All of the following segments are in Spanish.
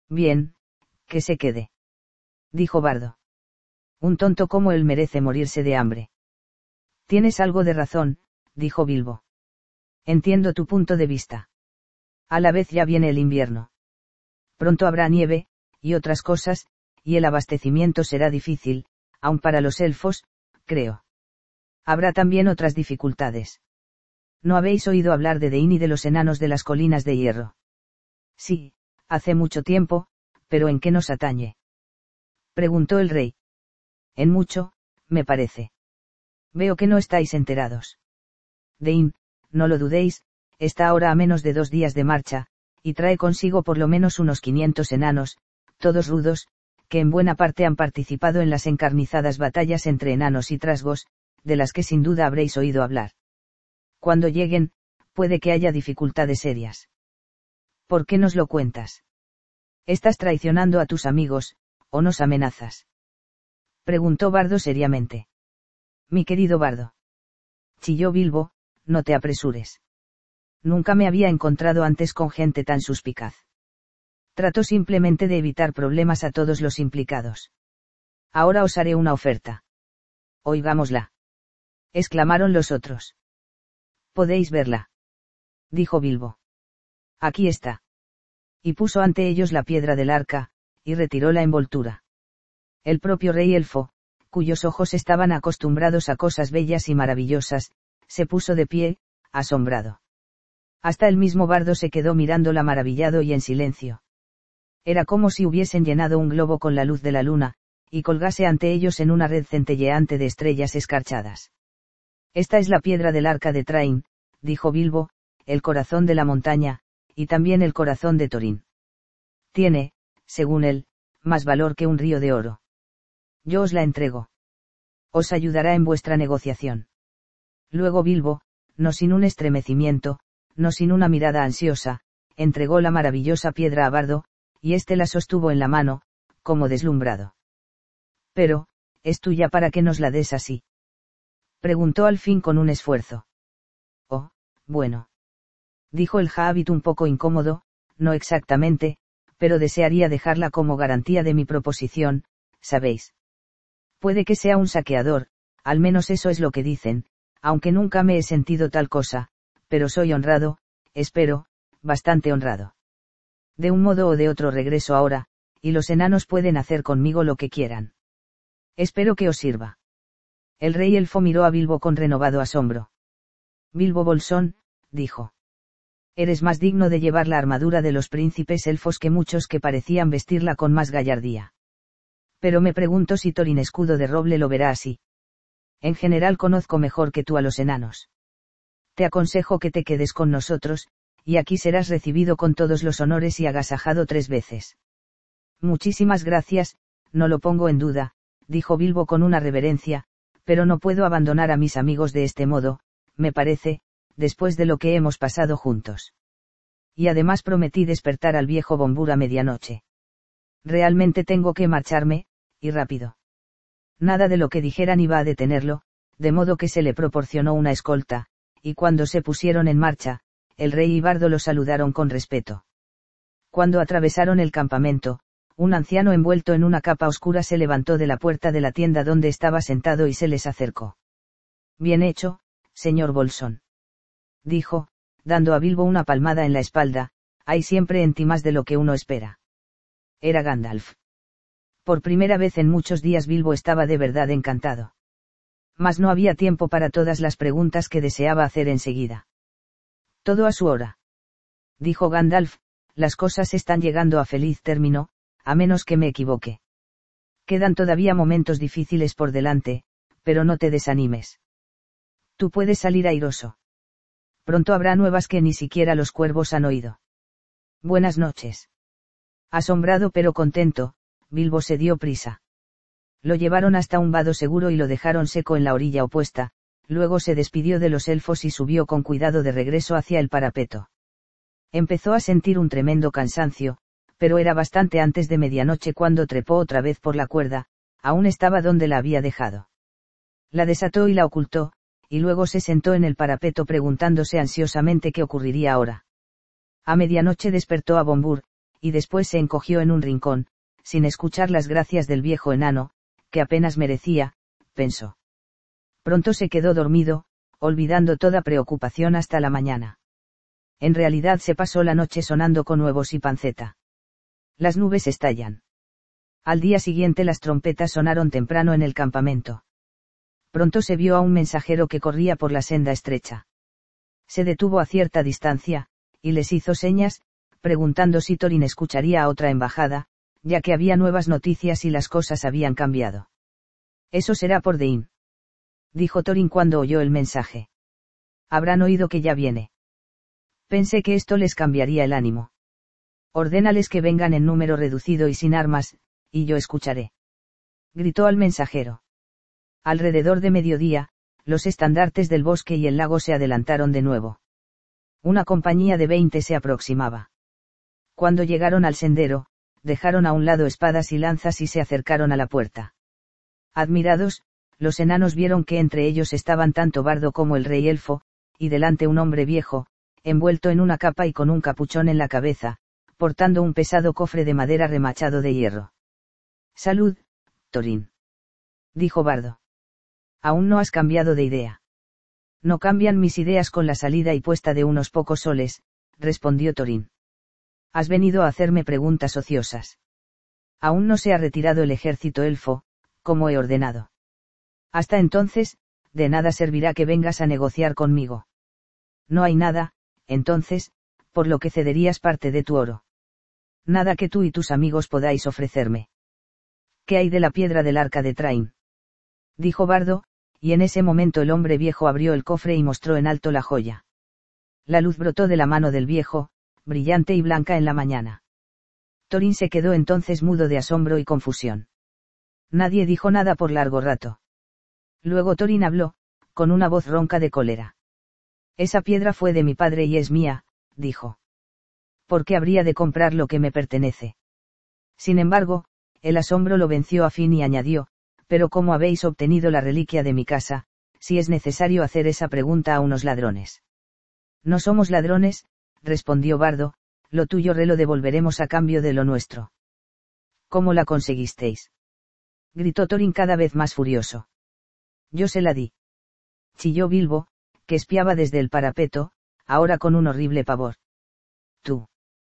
Bien, que se quede. Dijo Bardo. Un tonto como él merece morirse de hambre. Tienes algo de razón, dijo Bilbo. Entiendo tu punto de vista. A la vez ya viene el invierno. Pronto habrá nieve, y otras cosas, y el abastecimiento será difícil, aun para los elfos, creo. Habrá también otras dificultades. ¿No habéis oído hablar de Dain y de los enanos de las colinas de hierro? Sí, hace mucho tiempo, pero ¿en qué nos atañe? Preguntó el rey. En mucho, me parece. Veo que no estáis enterados. Dain, no lo dudéis, está ahora a menos de 2 días de marcha, y trae consigo por lo menos unos 500 enanos, todos rudos, que en buena parte han participado en las encarnizadas batallas entre enanos y trasgos, de las que sin duda habréis oído hablar. Cuando lleguen, puede que haya dificultades serias. ¿Por qué nos lo cuentas? ¿Estás traicionando a tus amigos, o nos amenazas? Preguntó Bardo seriamente. Mi querido Bardo. Chilló Bilbo, no te apresures. Nunca me había encontrado antes con gente tan suspicaz. Trato simplemente de evitar problemas a todos los implicados. Ahora os haré una oferta. Oigámosla. Exclamaron los otros. Podéis verla. Dijo Bilbo. Aquí está. Y puso ante ellos la piedra del arca, y retiró la envoltura. El propio rey elfo, cuyos ojos estaban acostumbrados a cosas bellas y maravillosas, se puso de pie, asombrado. Hasta el mismo Bardo se quedó mirándola maravillado y en silencio. Era como si hubiesen llenado un globo con la luz de la luna, y colgase ante ellos en una red centelleante de estrellas escarchadas. Esta es la piedra del arca de Train, dijo Bilbo, el corazón de la montaña, y también el corazón de Thorin. Tiene, según él, más valor que un río de oro. Yo os la entrego. Os ayudará en vuestra negociación. Luego Bilbo, no sin un estremecimiento, no sin una mirada ansiosa, entregó la maravillosa piedra a Bardo, y éste la sostuvo en la mano, como deslumbrado. Pero, ¿es tuya para que nos la des así? Preguntó al fin con un esfuerzo. Oh, bueno. Dijo el Hobbit un poco incómodo, no exactamente, pero desearía dejarla como garantía de mi proposición, ¿sabéis? Puede que sea un saqueador, al menos eso es lo que dicen, aunque nunca me he sentido tal cosa, pero soy honrado, espero, bastante honrado. De un modo o de otro regreso ahora, y los enanos pueden hacer conmigo lo que quieran. Espero que os sirva. El rey elfo miró a Bilbo con renovado asombro. Bilbo Bolsón, dijo. Eres más digno de llevar la armadura de los príncipes elfos que muchos que parecían vestirla con más gallardía. Pero me pregunto si Thorin Escudo de Roble lo verá así. En general conozco mejor que tú a los enanos. Te aconsejo que te quedes con nosotros, y aquí serás recibido con todos los honores y agasajado 3 veces. Muchísimas gracias, no lo pongo en duda, dijo Bilbo con una reverencia, pero no puedo abandonar a mis amigos de este modo, me parece, después de lo que hemos pasado juntos. Y además prometí despertar al viejo Bombur a medianoche. Realmente tengo que marcharme, y rápido. Nada de lo que dijeran iba a detenerlo, de modo que se le proporcionó una escolta, y cuando se pusieron en marcha, el rey y Bardo lo saludaron con respeto. Cuando atravesaron el campamento, un anciano envuelto en una capa oscura se levantó de la puerta de la tienda donde estaba sentado y se les acercó. Bien hecho, señor Bolsón. Dijo, dando a Bilbo una palmada en la espalda, hay siempre en ti más de lo que uno espera. Era Gandalf. Por primera vez en muchos días Bilbo estaba de verdad encantado. Mas no había tiempo para todas las preguntas que deseaba hacer enseguida. Todo a su hora. Dijo Gandalf, las cosas están llegando a feliz término, a menos que me equivoque. Quedan todavía momentos difíciles por delante, pero no te desanimes. Tú puedes salir airoso. Pronto habrá nuevas que ni siquiera los cuervos han oído. Buenas noches. Asombrado pero contento, Bilbo se dio prisa. Lo llevaron hasta un vado seguro y lo dejaron seco en la orilla opuesta, luego se despidió de los elfos y subió con cuidado de regreso hacia el parapeto. Empezó a sentir un tremendo cansancio, pero era bastante antes de medianoche cuando trepó otra vez por la cuerda, aún estaba donde la había dejado. La desató y la ocultó, y luego se sentó en el parapeto preguntándose ansiosamente qué ocurriría ahora. A medianoche despertó a Bombur, y después se encogió en un rincón, sin escuchar las gracias del viejo enano, que apenas merecía, pensó. Pronto se quedó dormido, olvidando toda preocupación hasta la mañana. En realidad se pasó la noche sonando con huevos y panceta. Las nubes estallan. Al día siguiente las trompetas sonaron temprano en el campamento. Pronto se vio a un mensajero que corría por la senda estrecha. Se detuvo a cierta distancia, y les hizo señas, preguntando si Thorin escucharía a otra embajada, ya que había nuevas noticias y las cosas habían cambiado. Eso será por Dein, dijo Thorin cuando oyó el mensaje. Habrán oído que ya viene. Pensé que esto les cambiaría el ánimo. Ordénales que vengan en número reducido y sin armas, y yo escucharé. Gritó al mensajero. Alrededor de mediodía, los estandartes del bosque y el lago se adelantaron de nuevo. Una compañía de 20 se aproximaba. Cuando llegaron al sendero, dejaron a un lado espadas y lanzas y se acercaron a la puerta. Admirados, los enanos vieron que entre ellos estaban tanto Bardo como el rey elfo, y delante un hombre viejo, envuelto en una capa y con un capuchón en la cabeza, portando un pesado cofre de madera remachado de hierro. Salud, Thorin, dijo Bardo. Aún no has cambiado de idea. No cambian mis ideas con la salida y puesta de unos pocos soles, respondió Thorin. Has venido a hacerme preguntas ociosas. Aún no se ha retirado el ejército elfo, como he ordenado. Hasta entonces, de nada servirá que vengas a negociar conmigo. No hay nada, entonces, por lo que cederías parte de tu oro. Nada que tú y tus amigos podáis ofrecerme. ¿Qué hay de la piedra del arca de Train? Dijo Bardo, y en ese momento el hombre viejo abrió el cofre y mostró en alto la joya. La luz brotó de la mano del viejo, brillante y blanca en la mañana. Thorin se quedó entonces mudo de asombro y confusión. Nadie dijo nada por largo rato. Luego Thorin habló, con una voz ronca de cólera. Esa piedra fue de mi padre y es mía, dijo. ¿Por qué habría de comprar lo que me pertenece? Sin embargo, el asombro lo venció a fin y añadió, pero ¿cómo habéis obtenido la reliquia de mi casa, si es necesario hacer esa pregunta a unos ladrones? No somos ladrones, respondió Bardo, lo tuyo lo devolveremos a cambio de lo nuestro. ¿Cómo la conseguisteis? Gritó Thorin cada vez más furioso. Yo se la di. Chilló Bilbo, que espiaba desde el parapeto, ahora con un horrible pavor. Tú.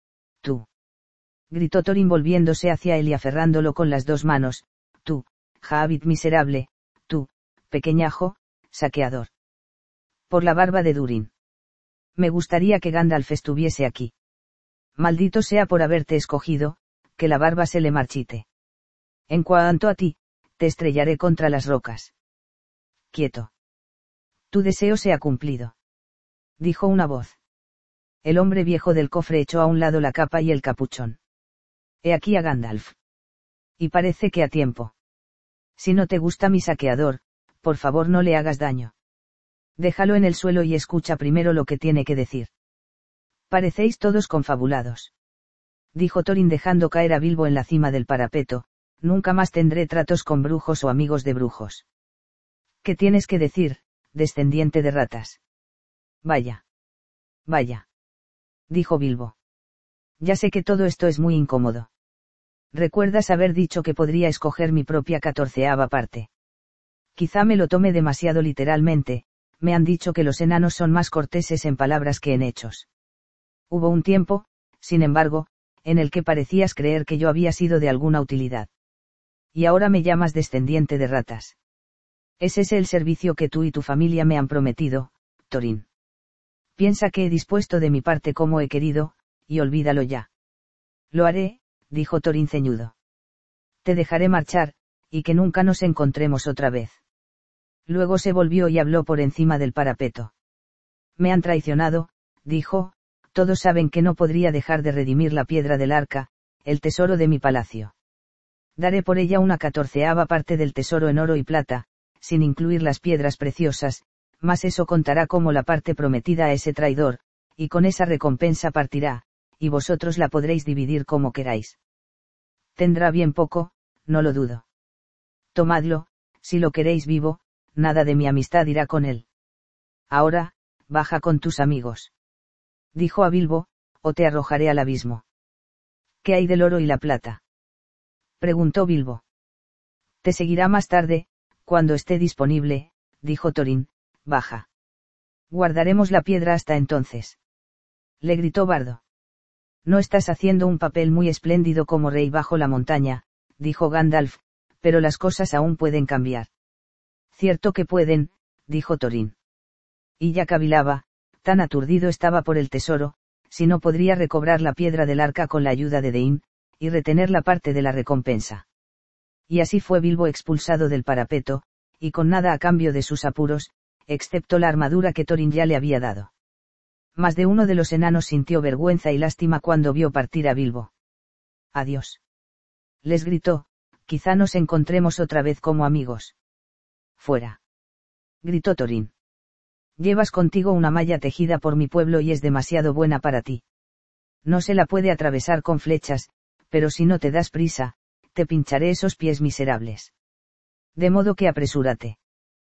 Gritó Thorin volviéndose hacia él y aferrándolo con las dos manos, tú, Hobbit miserable, tú, pequeñajo, saqueador. Por la barba de Durin. Me gustaría que Gandalf estuviese aquí. Maldito sea por haberte escogido, que la barba se le marchite. En cuanto a ti, te estrellaré contra las rocas. Quieto. Tu deseo se ha cumplido. Dijo una voz. El hombre viejo del cofre echó a un lado la capa y el capuchón. He aquí a Gandalf. Y parece que a tiempo. Si no te gusta mi saqueador, por favor no le hagas daño. Déjalo en el suelo y escucha primero lo que tiene que decir. Parecéis todos confabulados. Dijo Thorin dejando caer a Bilbo en la cima del parapeto, nunca más tendré tratos con brujos o amigos de brujos. ¿Qué tienes que decir, descendiente de ratas? Vaya. Dijo Bilbo. Ya sé que todo esto es muy incómodo. ¿Recuerdas haber dicho que podría escoger mi propia 14ª parte? Quizá me lo tome demasiado literalmente, me han dicho que los enanos son más corteses en palabras que en hechos. Hubo un tiempo, sin embargo, en el que parecías creer que yo había sido de alguna utilidad. Y ahora me llamas descendiente de ratas. ¿Es ese el servicio que tú y tu familia me han prometido, Thorin? Piensa que he dispuesto de mi parte como he querido, y olvídalo ya. Lo haré, dijo Thorin ceñudo. Te dejaré marchar, y que nunca nos encontremos otra vez. Luego se volvió y habló por encima del parapeto. Me han traicionado, dijo, todos saben que no podría dejar de redimir la piedra del arca, el tesoro de mi palacio. Daré por ella una 14ª parte del tesoro en oro y plata, sin incluir las piedras preciosas, mas eso contará como la parte prometida a ese traidor, y con esa recompensa partirá, y vosotros la podréis dividir como queráis. Tendrá bien poco, no lo dudo. Tomadlo, si lo queréis vivo, nada de mi amistad irá con él. Ahora, baja con tus amigos. Dijo a Bilbo, o te arrojaré al abismo. ¿Qué hay del oro y la plata? Preguntó Bilbo. Te seguirá más tarde, cuando esté disponible, dijo Thorin, baja. Guardaremos la piedra hasta entonces. Le gritó Bardo. No estás haciendo un papel muy espléndido como rey bajo la montaña, dijo Gandalf, pero las cosas aún pueden cambiar. Cierto que pueden, dijo Thorin. Y ya cavilaba, tan aturdido estaba por el tesoro, si no podría recobrar la piedra del arca con la ayuda de Dain, y retener la parte de la recompensa. Y así fue Bilbo expulsado del parapeto, y con nada a cambio de sus apuros, excepto la armadura que Thorin ya le había dado. Más de uno de los enanos sintió vergüenza y lástima cuando vio partir a Bilbo. Adiós. Les gritó, quizá nos encontremos otra vez como amigos. Fuera. Gritó Thorin. Llevas contigo una malla tejida por mi pueblo y es demasiado buena para ti. No se la puede atravesar con flechas, pero si no te das prisa, te pincharé esos pies miserables. De modo que apresúrate.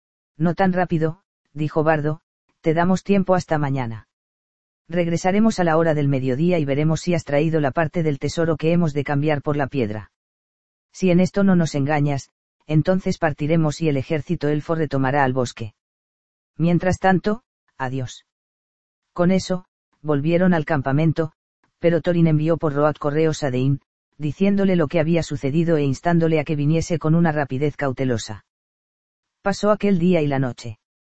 No tan rápido, dijo Bardo, te damos tiempo hasta mañana. Regresaremos a la hora del mediodía y veremos si has traído la parte del tesoro que hemos de cambiar por la piedra. Si en esto no nos engañas, entonces partiremos y el ejército elfo retomará al bosque. Mientras tanto, adiós. Con eso, volvieron al campamento, pero Thorin envió por Road correos a Dain, diciéndole lo que había sucedido e instándole a que viniese con una rapidez cautelosa. Pasó aquel día y la noche.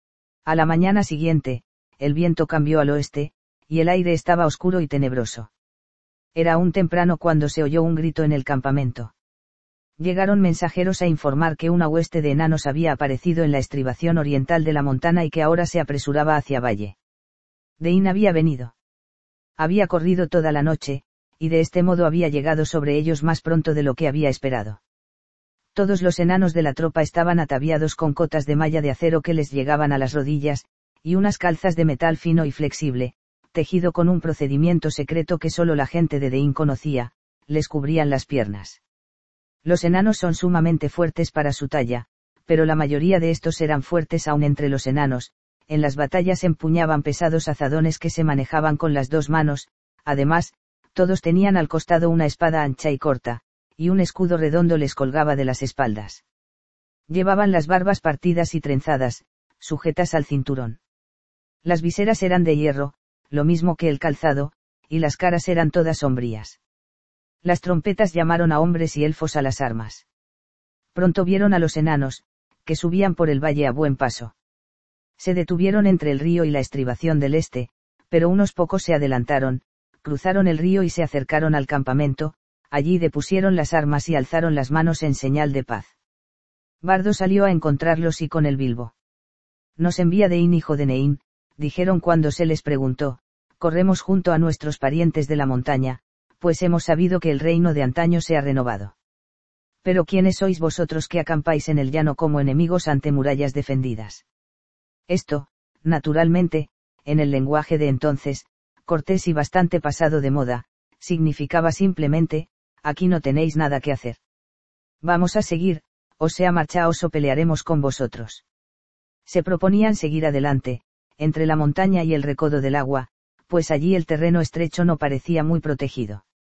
A la mañana siguiente, el viento cambió al oeste, y el aire estaba oscuro y tenebroso. Era aún temprano cuando se oyó un grito en el campamento. Llegaron mensajeros a informar que una hueste de enanos había aparecido en la estribación oriental de la montana y que ahora se apresuraba hacia Valle. Dain había venido. Había corrido toda la noche, y de este modo había llegado sobre ellos más pronto de lo que había esperado. Todos los enanos de la tropa estaban ataviados con cotas de malla de acero que les llegaban a las rodillas, y unas calzas de metal fino y flexible, tejido con un procedimiento secreto que solo la gente de Dain conocía, les cubrían las piernas. Los enanos son sumamente fuertes para su talla, pero la mayoría de estos eran fuertes aún entre los enanos. En las batallas empuñaban pesados azadones que se manejaban con las dos manos, además, todos tenían al costado una espada ancha y corta, y un escudo redondo les colgaba de las espaldas. Llevaban las barbas partidas y trenzadas, sujetas al cinturón. Las viseras eran de hierro, lo mismo que el calzado, y las caras eran todas sombrías. Las trompetas llamaron a hombres y elfos a las armas. Pronto vieron a los enanos, que subían por el valle a buen paso. Se detuvieron entre el río y la estribación del este, pero unos pocos se adelantaron, cruzaron el río y se acercaron al campamento, allí depusieron las armas y alzaron las manos en señal de paz. Bardo salió a encontrarlos y con el Bilbo. Nos envía Dain hijo de Nein, dijeron cuando se les preguntó, corremos junto a nuestros parientes de la montaña, pues hemos sabido que el reino de antaño se ha renovado. Pero ¿quiénes sois vosotros que acampáis en el llano como enemigos ante murallas defendidas? Esto, naturalmente, en el lenguaje de entonces, cortés y bastante pasado de moda, significaba simplemente, aquí no tenéis nada que hacer. Vamos a seguir, o sea marchaos o pelearemos con vosotros. Se proponían seguir adelante, entre la montaña y el recodo del agua, pues allí el terreno estrecho no parecía muy protegido.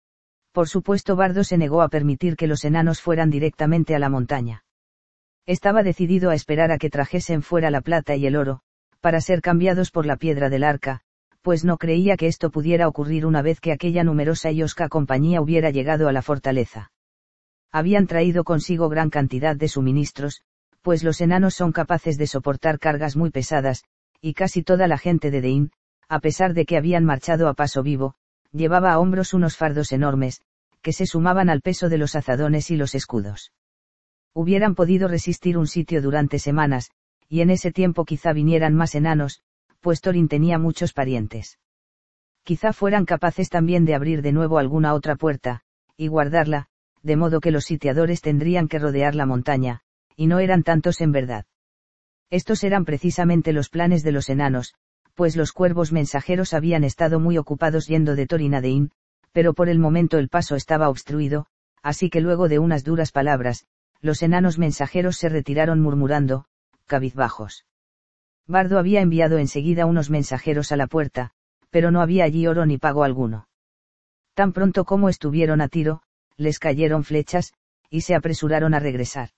Por supuesto Bardo se negó a permitir que los enanos fueran directamente a la montaña. Estaba decidido a esperar a que trajesen fuera la plata y el oro, para ser cambiados por la piedra del arca, pues no creía que esto pudiera ocurrir una vez que aquella numerosa y hosca compañía hubiera llegado a la fortaleza. Habían traído consigo gran cantidad de suministros, pues los enanos son capaces de soportar cargas muy pesadas, y casi toda la gente de Dain, a pesar de que habían marchado a paso vivo, llevaba a hombros unos fardos enormes, que se sumaban al peso de los azadones y los escudos. Hubieran podido resistir un sitio durante semanas, y en ese tiempo quizá vinieran más enanos, pues Thorin tenía muchos parientes. Quizá fueran capaces también de abrir de nuevo alguna otra puerta, y guardarla, de modo que los sitiadores tendrían que rodear la montaña, y no eran tantos en verdad. Estos eran precisamente los planes de los enanos, pues los cuervos mensajeros habían estado muy ocupados yendo de Thorin a Dain, pero por el momento el paso estaba obstruido, así que luego de unas duras palabras, los enanos mensajeros se retiraron murmurando, cabizbajos. Bardo había enviado enseguida unos mensajeros a la puerta, pero no había allí oro ni pago alguno. Tan pronto como estuvieron a tiro, les cayeron flechas, y se apresuraron a regresar.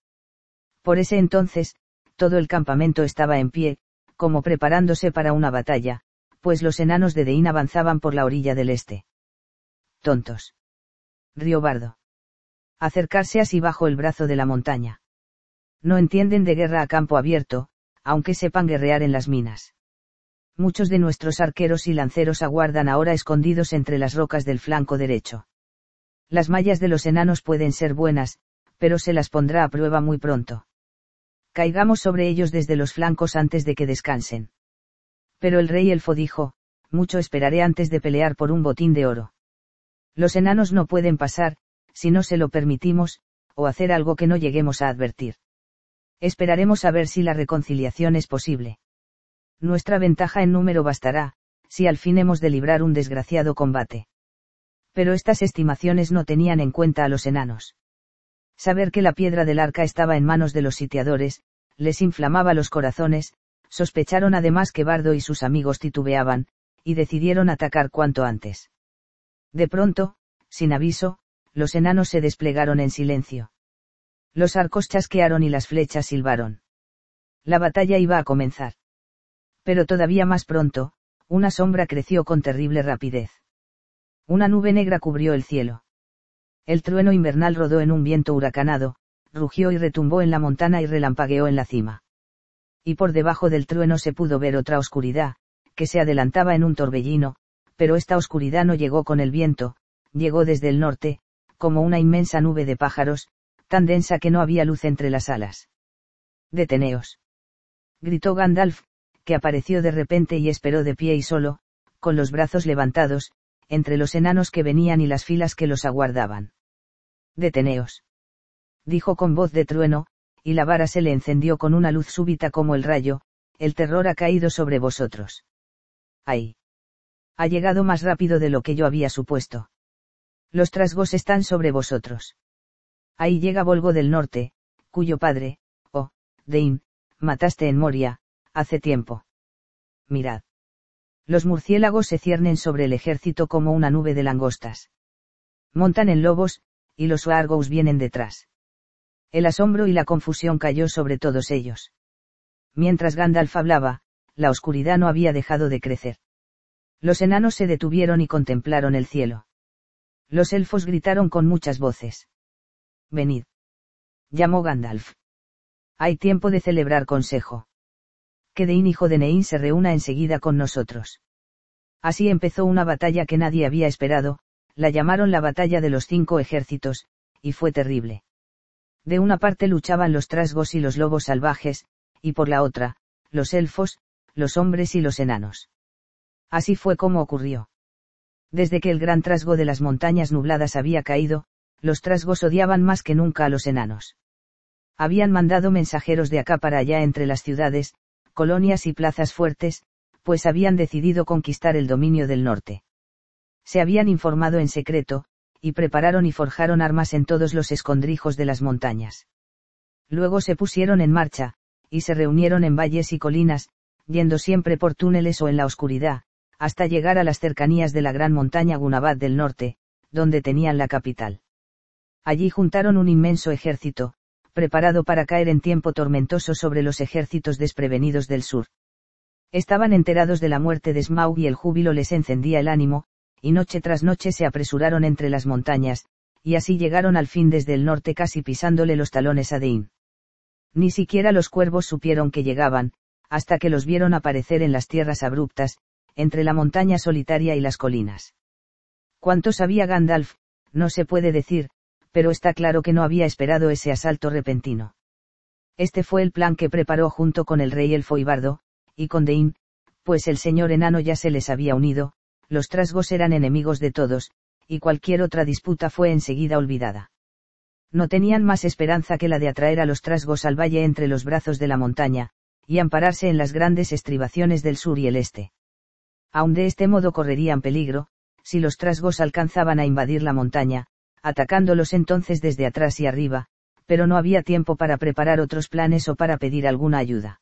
Por ese entonces, todo el campamento estaba en pie, como preparándose para una batalla, pues los enanos de Dein avanzaban por la orilla del este. Tontos. Rió Bardo. Acercarse así bajo el brazo de la montaña. No entienden de guerra a campo abierto, aunque sepan guerrear en las minas. Muchos de nuestros arqueros y lanceros aguardan ahora escondidos entre las rocas del flanco derecho. Las mallas de los enanos pueden ser buenas, pero se las pondrá a prueba muy pronto. Caigamos sobre ellos desde los flancos antes de que descansen. Pero el rey elfo dijo, mucho esperaré antes de pelear por un botín de oro. Los enanos no pueden pasar, si no se lo permitimos, o hacer algo que no lleguemos a advertir. Esperaremos a ver si la reconciliación es posible. Nuestra ventaja en número bastará, si al fin hemos de librar un desgraciado combate. Pero estas estimaciones no tenían en cuenta a los enanos. Saber que la piedra del arca estaba en manos de los sitiadores, les inflamaba los corazones, sospecharon además que Bardo y sus amigos titubeaban, y decidieron atacar cuanto antes. De pronto, sin aviso, los enanos se desplegaron en silencio. Los arcos chasquearon y las flechas silbaron. La batalla iba a comenzar. Pero todavía más pronto, una sombra creció con terrible rapidez. Una nube negra cubrió el cielo. El trueno invernal rodó en un viento huracanado, rugió y retumbó en la montana y relampagueó en la cima. Y por debajo del trueno se pudo ver otra oscuridad, que se adelantaba en un torbellino, pero esta oscuridad no llegó con el viento, llegó desde el norte, como una inmensa nube de pájaros, tan densa que no había luz entre las alas. «Deteneos», gritó Gandalf, que apareció de repente y esperó de pie y solo, con los brazos levantados, entre los enanos que venían y las filas que los aguardaban. «Deteneos», dijo con voz de trueno, y la vara se le encendió con una luz súbita como el rayo, «el terror ha caído sobre vosotros». «¡Ay! Ha llegado más rápido de lo que yo había supuesto. Los trasgos están sobre vosotros. Ahí llega Volgo del Norte, cuyo padre, oh, Dein, mataste en Moria, hace tiempo. Mirad. Los murciélagos se ciernen sobre el ejército como una nube de langostas. Montan en lobos, y los Wargos vienen detrás». El asombro y la confusión cayó sobre todos ellos. Mientras Gandalf hablaba, la oscuridad no había dejado de crecer. Los enanos se detuvieron y contemplaron el cielo. Los elfos gritaron con muchas voces. «Venid», llamó Gandalf. «Hay tiempo de celebrar consejo. Que Dein hijo de Nein se reúna enseguida con nosotros». Así empezó una batalla que nadie había esperado, la llamaron la batalla de los 5 ejércitos, y fue terrible. De una parte luchaban los trasgos y los lobos salvajes, y por la otra, los elfos, los hombres y los enanos. Así fue como ocurrió. Desde que el gran trasgo de las montañas nubladas había caído, los trasgos odiaban más que nunca a los enanos. Habían mandado mensajeros de acá para allá entre las ciudades, colonias y plazas fuertes, pues habían decidido conquistar el dominio del norte. Se habían informado en secreto, y prepararon y forjaron armas en todos los escondrijos de las montañas. Luego se pusieron en marcha, y se reunieron en valles y colinas, yendo siempre por túneles o en la oscuridad, hasta llegar a las cercanías de la gran montaña Gunabad del norte, donde tenían la capital. Allí juntaron un inmenso ejército, preparado para caer en tiempo tormentoso sobre los ejércitos desprevenidos del sur. Estaban enterados de la muerte de Smaug y el júbilo les encendía el ánimo, y noche tras noche se apresuraron entre las montañas, y así llegaron al fin desde el norte casi pisándole los talones a Dein. Ni siquiera los cuervos supieron que llegaban, hasta que los vieron aparecer en las tierras abruptas, entre la montaña solitaria y las colinas. ¿Cuánto sabía Gandalf? No se puede decir, pero está claro que no había esperado ese asalto repentino. Este fue el plan que preparó junto con el rey elfo y Bardo, y con Dein, pues el señor enano ya se les había unido, los trasgos eran enemigos de todos, y cualquier otra disputa fue enseguida olvidada. No tenían más esperanza que la de atraer a los trasgos al valle entre los brazos de la montaña, y ampararse en las grandes estribaciones del sur y el este. Aun de este modo correrían peligro, si los trasgos alcanzaban a invadir la montaña, atacándolos entonces desde atrás y arriba, pero no había tiempo para preparar otros planes o para pedir alguna ayuda.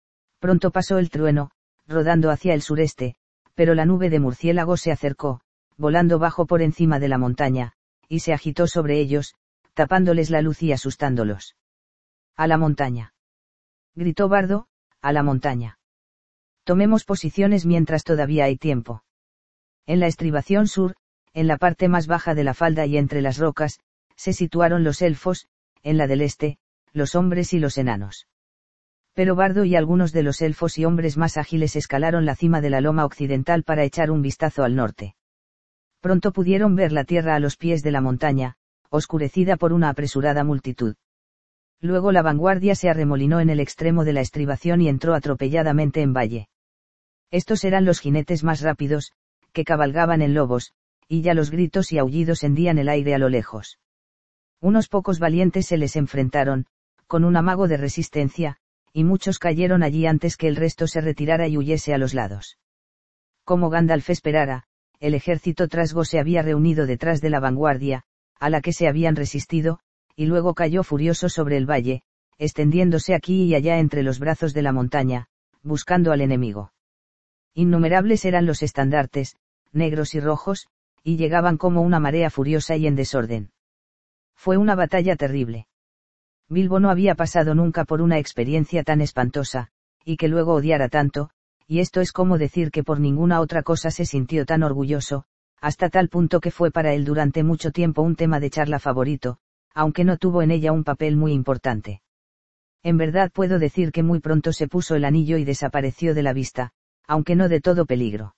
Pronto pasó el trueno, rodando hacia el sureste, pero la nube de murciélagos se acercó, volando bajo por encima de la montaña, y se agitó sobre ellos, tapándoles la luz y asustándolos. «¡A la montaña!», gritó Bardo, «¡a la montaña!». Tomemos posiciones mientras todavía hay tiempo. En la estribación sur, en la parte más baja de la falda y entre las rocas, se situaron los elfos, en la del este, los hombres y los enanos. Pero Bardo y algunos de los elfos y hombres más ágiles escalaron la cima de la loma occidental para echar un vistazo al norte. Pronto pudieron ver la tierra a los pies de la montaña, oscurecida por una apresurada multitud. Luego la vanguardia se arremolinó en el extremo de la estribación y entró atropelladamente en valle. Estos eran los jinetes más rápidos, que cabalgaban en lobos, y ya los gritos y aullidos hendían el aire a lo lejos. Unos pocos valientes se les enfrentaron, con un amago de resistencia, y muchos cayeron allí antes que el resto se retirara y huyese a los lados. Como Gandalf esperara, el ejército trasgo se había reunido detrás de la vanguardia, a la que se habían resistido, y luego cayó furioso sobre el valle, extendiéndose aquí y allá entre los brazos de la montaña, buscando al enemigo. Innumerables eran los estandartes, negros y rojos, y llegaban como una marea furiosa y en desorden. Fue una batalla terrible. Bilbo no había pasado nunca por una experiencia tan espantosa, y que luego odiara tanto, y esto es como decir que por ninguna otra cosa se sintió tan orgulloso, hasta tal punto que fue para él durante mucho tiempo un tema de charla favorito, aunque no tuvo en ella un papel muy importante. En verdad puedo decir que muy pronto se puso el anillo y desapareció de la vista, aunque no de todo peligro.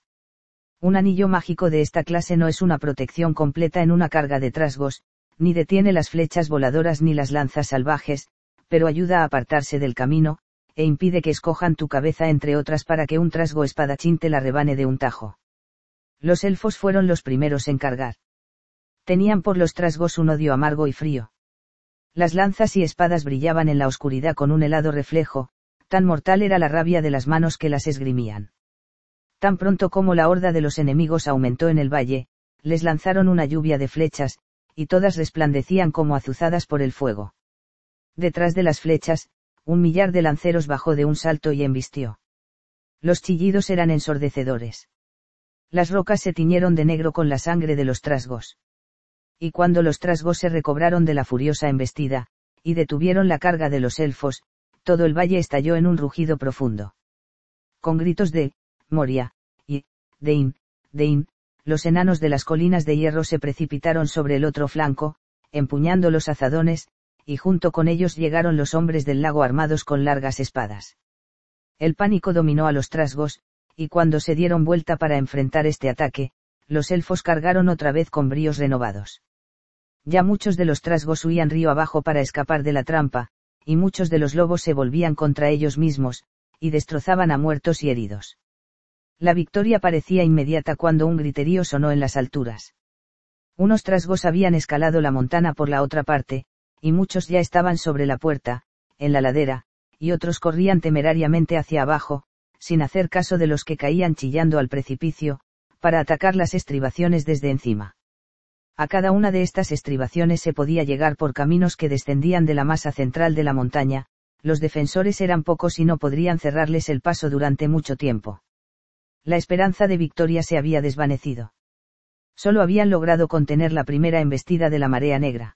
Un anillo mágico de esta clase no es una protección completa en una carga de trasgos, ni detiene las flechas voladoras ni las lanzas salvajes, pero ayuda a apartarse del camino, e impide que escojan tu cabeza entre otras para que un trasgo espadachín te la rebane de un tajo. Los elfos fueron los primeros en cargar. Tenían por los trasgos un odio amargo y frío. Las lanzas y espadas brillaban en la oscuridad con un helado reflejo, tan mortal era la rabia de las manos que las esgrimían. Tan pronto como la horda de los enemigos aumentó en el valle, les lanzaron una lluvia de flechas, y todas resplandecían como azuzadas por el fuego. Detrás de las flechas, 1.000.000 de lanceros bajó de un salto y embistió. Los chillidos eran ensordecedores. Las rocas se tiñeron de negro con la sangre de los trasgos. Y cuando los trasgos se recobraron de la furiosa embestida, y detuvieron la carga de los elfos, todo el valle estalló en un rugido profundo. Con gritos de «Moria» y «Dein, Dein», los enanos de las colinas de hierro se precipitaron sobre el otro flanco, empuñando los azadones, y junto con ellos llegaron los hombres del lago armados con largas espadas. El pánico dominó a los trasgos, y cuando se dieron vuelta para enfrentar este ataque, los elfos cargaron otra vez con bríos renovados. Ya muchos de los trasgos huían río abajo para escapar de la trampa, y muchos de los lobos se volvían contra ellos mismos, y destrozaban a muertos y heridos. La victoria parecía inmediata cuando un griterío sonó en las alturas. Unos trasgos habían escalado la montaña por la otra parte, y muchos ya estaban sobre la puerta, en la ladera, y otros corrían temerariamente hacia abajo, sin hacer caso de los que caían chillando al precipicio, para atacar las estribaciones desde encima. A cada una de estas estribaciones se podía llegar por caminos que descendían de la masa central de la montaña, los defensores eran pocos y no podrían cerrarles el paso durante mucho tiempo. La esperanza de victoria se había desvanecido. Solo habían logrado contener la primera embestida de la marea negra.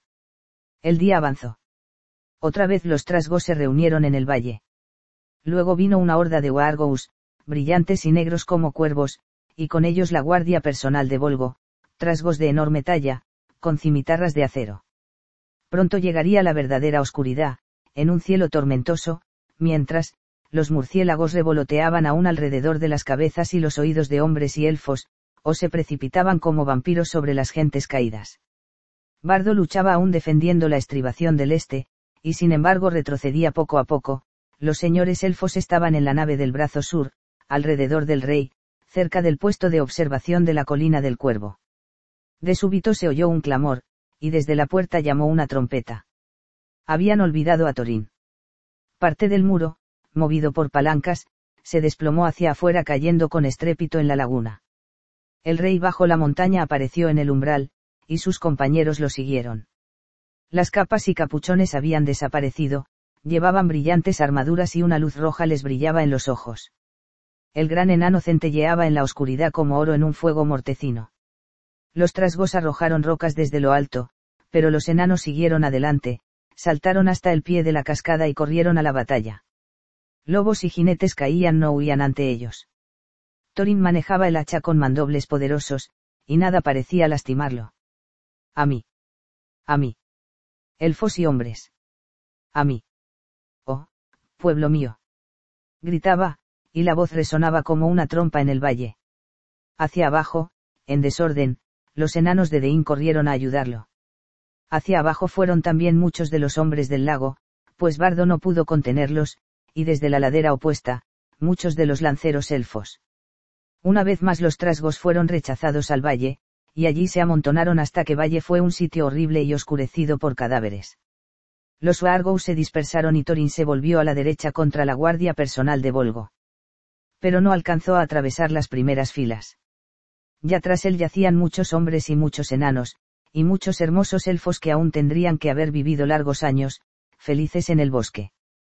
El día avanzó. Otra vez los trasgos se reunieron en el valle. Luego vino una horda de Wargos, brillantes y negros como cuervos, y con ellos la guardia personal de Bolgo, trasgos de enorme talla, con cimitarras de acero. Pronto llegaría la verdadera oscuridad, en un cielo tormentoso, mientras, los murciélagos revoloteaban aún alrededor de las cabezas y los oídos de hombres y elfos, o se precipitaban como vampiros sobre las gentes caídas. Bardo luchaba aún defendiendo la estribación del este, y sin embargo retrocedía poco a poco. Los señores elfos estaban en la nave del brazo sur, alrededor del rey, cerca del puesto de observación de la colina del Cuervo. De súbito se oyó un clamor, y desde la puerta llamó una trompeta. Habían olvidado a Thorin. Parte del muro, movido por palancas, se desplomó hacia afuera cayendo con estrépito en la laguna. El rey bajo la montaña apareció en el umbral, y sus compañeros lo siguieron. Las capas y capuchones habían desaparecido, llevaban brillantes armaduras y una luz roja les brillaba en los ojos. El gran enano centelleaba en la oscuridad como oro en un fuego mortecino. Los trasgos arrojaron rocas desde lo alto, pero los enanos siguieron adelante, saltaron hasta el pie de la cascada y corrieron a la batalla. Lobos y jinetes caían, no huían ante ellos. Thorin manejaba el hacha con mandobles poderosos, y nada parecía lastimarlo. A mí. A mí. Elfos y hombres. A mí. Oh, pueblo mío. Gritaba, y la voz resonaba como una trompa en el valle. Hacia abajo, en desorden, los enanos de Dein corrieron a ayudarlo. Hacia abajo fueron también muchos de los hombres del lago, pues Bardo no pudo contenerlos, y desde la ladera opuesta, muchos de los lanceros elfos. Una vez más los trasgos fueron rechazados al valle, y allí se amontonaron hasta que valle fue un sitio horrible y oscurecido por cadáveres. Los Wargos se dispersaron y Thorin se volvió a la derecha contra la guardia personal de Volgo. Pero no alcanzó a atravesar las primeras filas. Ya tras él yacían muchos hombres y muchos enanos, y muchos hermosos elfos que aún tendrían que haber vivido largos años, felices en el bosque.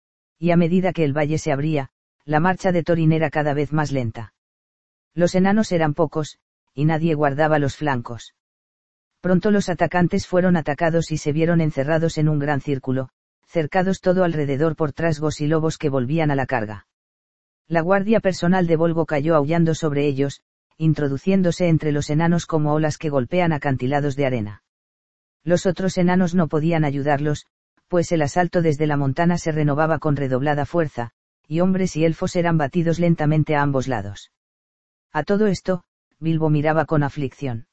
Y a medida que el valle se abría, la marcha de Thorin era cada vez más lenta. Los enanos eran pocos, y nadie guardaba los flancos. Pronto los atacantes fueron atacados y se vieron encerrados en un gran círculo, cercados todo alrededor por trasgos y lobos que volvían a la carga. La guardia personal de Volgo cayó aullando sobre ellos, introduciéndose entre los enanos como olas que golpean acantilados de arena. Los otros enanos no podían ayudarlos, pues el asalto desde la montana se renovaba con redoblada fuerza, y hombres y elfos eran batidos lentamente a ambos lados. A todo esto, Bilbo miraba con aflicción.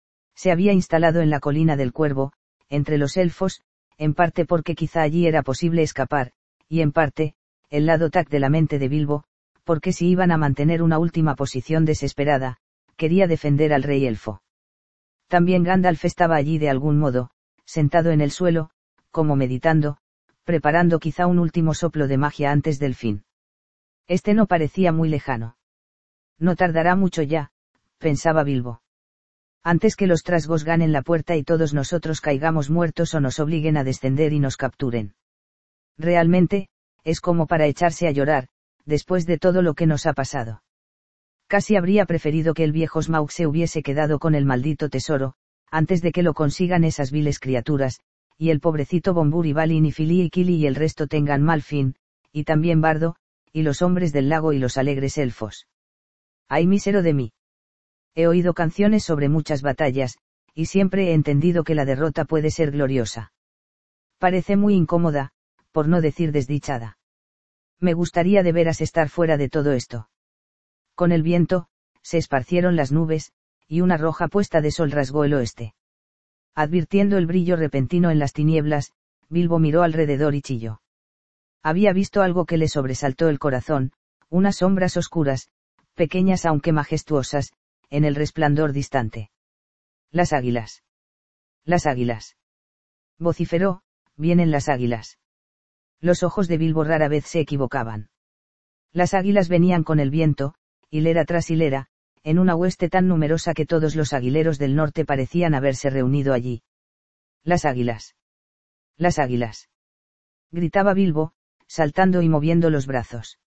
Se había instalado en la colina del Cuervo, entre los elfos, en parte porque quizá allí era posible escapar, y en parte, el lado tac de la mente de Bilbo, porque si iban a mantener una última posición desesperada, quería defender al rey elfo. También Gandalf estaba allí de algún modo, sentado en el suelo, como meditando, preparando quizá un último soplo de magia antes del fin. Este no parecía muy lejano. No tardará mucho ya, pensaba Bilbo. Antes que los trasgos ganen la puerta y todos nosotros caigamos muertos o nos obliguen a descender y nos capturen. Realmente, es como para echarse a llorar, después de todo lo que nos ha pasado. Casi habría preferido que el viejo Smaug se hubiese quedado con el maldito tesoro, antes de que lo consigan esas viles criaturas, y el pobrecito Bombur y Balin y Fili y Kili y el resto tengan mal fin, y también Bardo, y los hombres del lago y los alegres elfos. ¡Ay mísero de mí! He oído canciones sobre muchas batallas, y siempre he entendido que la derrota puede ser gloriosa. Parece muy incómoda, por no decir desdichada. Me gustaría de veras estar fuera de todo esto. Con el viento, se esparcieron las nubes, y una roja puesta de sol rasgó el oeste. Advirtiendo el brillo repentino en las tinieblas, Bilbo miró alrededor y chilló. Había visto algo que le sobresaltó el corazón, unas sombras oscuras, pequeñas aunque majestuosas, en el resplandor distante. Las águilas. Las águilas. Vociferó, vienen las águilas. Los ojos de Bilbo rara vez se equivocaban. Las águilas venían con el viento, hilera tras hilera, en una hueste tan numerosa que todos los aguileros del norte parecían haberse reunido allí. Las águilas. Las águilas. Gritaba Bilbo, saltando y moviendo los brazos.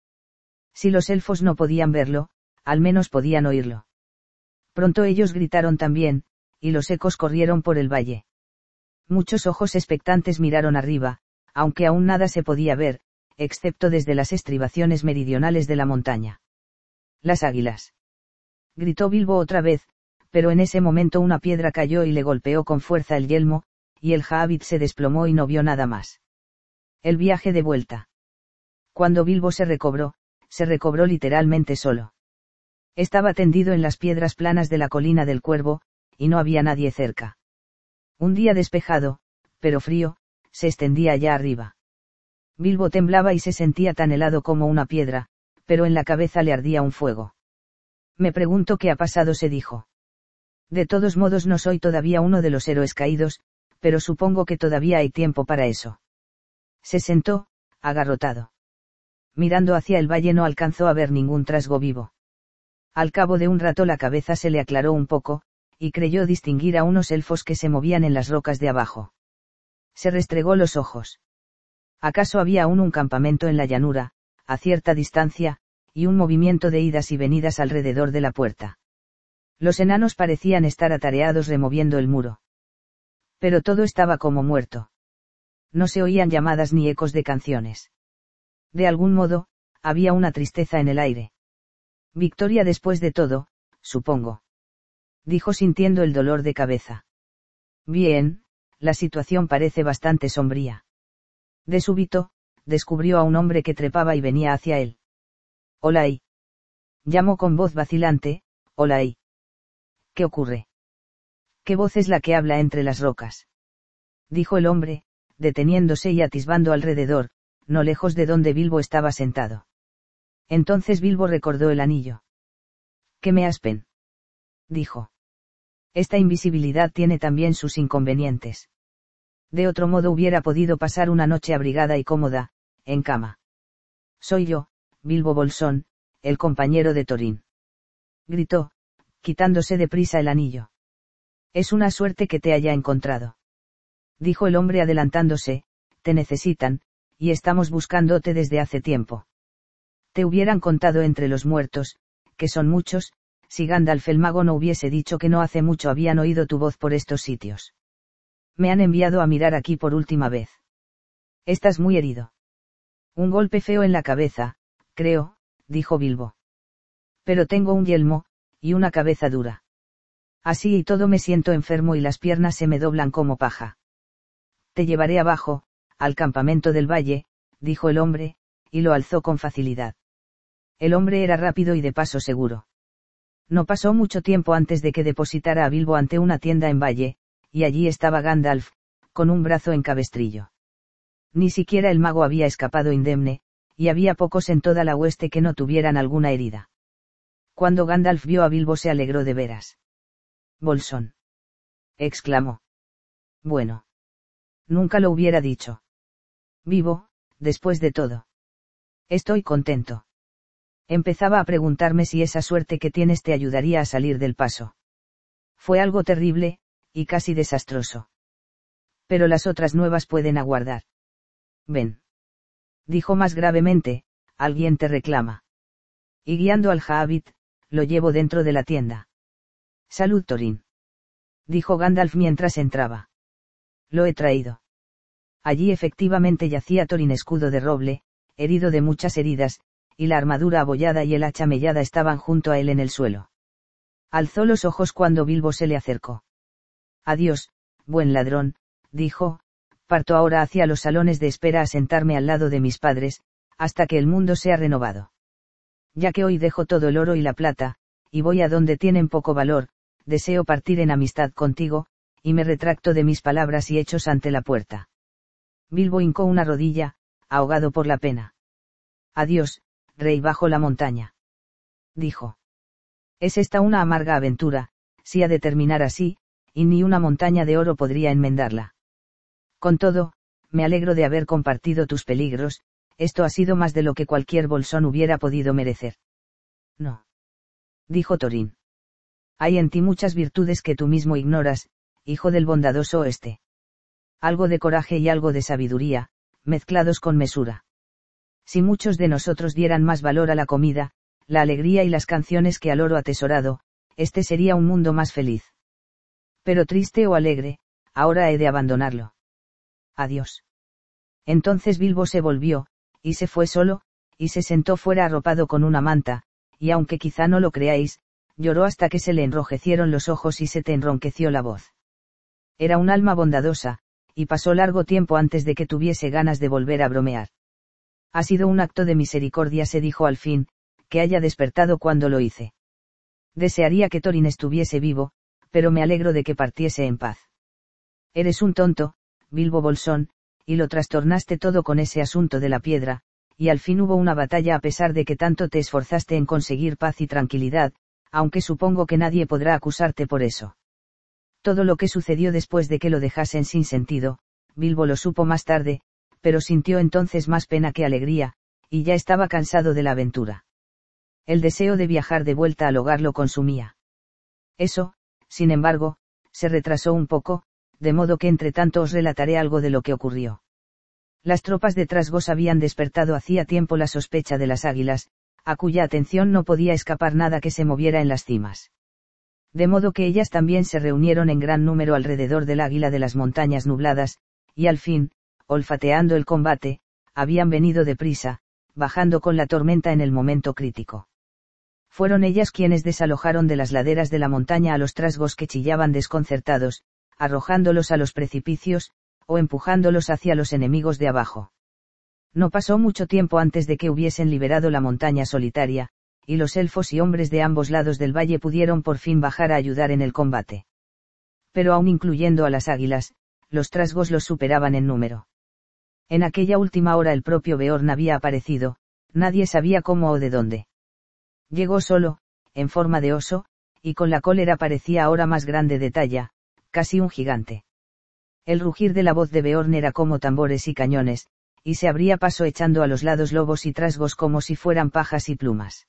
Si los elfos no podían verlo, al menos podían oírlo. Pronto ellos gritaron también, y los ecos corrieron por el valle. Muchos ojos expectantes miraron arriba, aunque aún nada se podía ver, excepto desde las estribaciones meridionales de la montaña. Las águilas. Gritó Bilbo otra vez, pero en ese momento una piedra cayó y le golpeó con fuerza el yelmo, y el Hobbit se desplomó y no vio nada más. El viaje de vuelta. Cuando Bilbo se recobró literalmente solo. Estaba tendido en las piedras planas de la colina del Cuervo, y no había nadie cerca. Un día despejado, pero frío, se extendía allá arriba. Bilbo temblaba y se sentía tan helado como una piedra, pero en la cabeza le ardía un fuego. Me pregunto qué ha pasado, se dijo. De todos modos no soy todavía uno de los héroes caídos, pero supongo que todavía hay tiempo para eso. Se sentó, agarrotado. Mirando hacia el valle no alcanzó a ver ningún trasgo vivo. Al cabo de un rato la cabeza se le aclaró un poco, y creyó distinguir a unos elfos que se movían en las rocas de abajo. Se restregó los ojos. ¿Acaso había aún un campamento en la llanura, a cierta distancia, y un movimiento de idas y venidas alrededor de la puerta? Los enanos parecían estar atareados removiendo el muro. Pero todo estaba como muerto. No se oían llamadas ni ecos de canciones. De algún modo, había una tristeza en el aire. Victoria después de todo, supongo. Dijo sintiendo el dolor de cabeza. Bien, la situación parece bastante sombría. De súbito, descubrió a un hombre que trepaba y venía hacia él. Hola ahí. Llamó con voz vacilante, hola ahí. ¿Qué ocurre? ¿Qué voz es la que habla entre las rocas? Dijo el hombre, deteniéndose y atisbando alrededor, no lejos de donde Bilbo estaba sentado. Entonces Bilbo recordó el anillo. ¿Qué me aspen? Dijo. Esta invisibilidad tiene también sus inconvenientes. De otro modo hubiera podido pasar una noche abrigada y cómoda, en cama. Soy yo, Bilbo Bolsón, el compañero de Thorin. Gritó, quitándose deprisa el anillo. Es una suerte que te haya encontrado. Dijo el hombre adelantándose, te necesitan, y estamos buscándote desde hace tiempo. Te hubieran contado entre los muertos, que son muchos, si Gandalf el mago no hubiese dicho que no hace mucho habían oído tu voz por estos sitios. Me han enviado a mirar aquí por última vez. Estás muy herido. Un golpe feo en la cabeza, creo, dijo Bilbo. Pero tengo un yelmo, y una cabeza dura. Así y todo me siento enfermo y las piernas se me doblan como paja. Te llevaré abajo, al campamento del valle, dijo el hombre, y lo alzó con facilidad. El hombre era rápido y de paso seguro. No pasó mucho tiempo antes de que depositara a Bilbo ante una tienda en valle, y allí estaba Gandalf, con un brazo en cabestrillo. Ni siquiera el mago había escapado indemne, y había pocos en toda la hueste que no tuvieran alguna herida. Cuando Gandalf vio a Bilbo se alegró de veras. Bolsón. Exclamó. Bueno. Nunca lo hubiera dicho. Vivo, después de todo. Estoy contento. Empezaba a preguntarme si esa suerte que tienes te ayudaría a salir del paso. Fue algo terrible, y casi desastroso. Pero las otras nuevas pueden aguardar. Ven. Dijo más gravemente, alguien te reclama. Y guiando al Hobbit, lo llevo dentro de la tienda. Salud Thorin. Dijo Gandalf mientras entraba. Lo he traído. Allí efectivamente yacía Thorin escudo de roble, herido de muchas heridas, y la armadura abollada y el hacha mellada estaban junto a él en el suelo. Alzó los ojos cuando Bilbo se le acercó. Adiós, buen ladrón, dijo, parto ahora hacia los salones de espera a sentarme al lado de mis padres, hasta que el mundo sea renovado. Ya que hoy dejo todo el oro y la plata, y voy a donde tienen poco valor, deseo partir en amistad contigo, y me retracto de mis palabras y hechos ante la puerta. Bilbo hincó una rodilla, ahogado por la pena. Adiós, rey bajo la montaña. Dijo. Es esta una amarga aventura, si ha de terminar así, y ni una montaña de oro podría enmendarla. Con todo, me alegro de haber compartido tus peligros, esto ha sido más de lo que cualquier bolsón hubiera podido merecer. No. Dijo Thorin. Hay en ti muchas virtudes que tú mismo ignoras, hijo del bondadoso oeste. Algo de coraje y algo de sabiduría, mezclados con mesura. Si muchos de nosotros dieran más valor a la comida, la alegría y las canciones que al oro atesorado, este sería un mundo más feliz. Pero triste o alegre, ahora he de abandonarlo. Adiós. Entonces Bilbo se volvió, y se fue solo, y se sentó fuera arropado con una manta, y aunque quizá no lo creáis, lloró hasta que se le enrojecieron los ojos y se te enronqueció la voz. Era un alma bondadosa, y pasó largo tiempo antes de que tuviese ganas de volver a bromear. Ha sido un acto de misericordia, se dijo al fin, que haya despertado cuando lo hice. Desearía que Thorin estuviese vivo, pero me alegro de que partiese en paz. Eres un tonto, Bilbo Bolsón, y lo trastornaste todo con ese asunto de la piedra, y al fin hubo una batalla a pesar de que tanto te esforzaste en conseguir paz y tranquilidad, aunque supongo que nadie podrá acusarte por eso. Todo lo que sucedió después de que lo dejasen sin sentido, Bilbo lo supo más tarde, pero sintió entonces más pena que alegría, y ya estaba cansado de la aventura. El deseo de viajar de vuelta al hogar lo consumía. Eso, sin embargo, se retrasó un poco, de modo que entre tanto os relataré algo de lo que ocurrió. Las tropas de Trasgos habían despertado hacía tiempo la sospecha de las águilas, a cuya atención no podía escapar nada que se moviera en las cimas. De modo que ellas también se reunieron en gran número alrededor del águila de las montañas nubladas, y al fin, olfateando el combate, habían venido deprisa, bajando con la tormenta en el momento crítico. Fueron ellas quienes desalojaron de las laderas de la montaña a los trasgos que chillaban desconcertados, arrojándolos a los precipicios, o empujándolos hacia los enemigos de abajo. No pasó mucho tiempo antes de que hubiesen liberado la montaña solitaria, y los elfos y hombres de ambos lados del valle pudieron por fin bajar a ayudar en el combate. Pero aún incluyendo a las águilas, los trasgos los superaban en número. En aquella última hora el propio Beorn había aparecido, nadie sabía cómo o de dónde. Llegó solo, en forma de oso, y con la cólera parecía ahora más grande de talla, casi un gigante. El rugir de la voz de Beorn era como tambores y cañones, y se abría paso echando a los lados lobos y trasgos como si fueran pajas y plumas.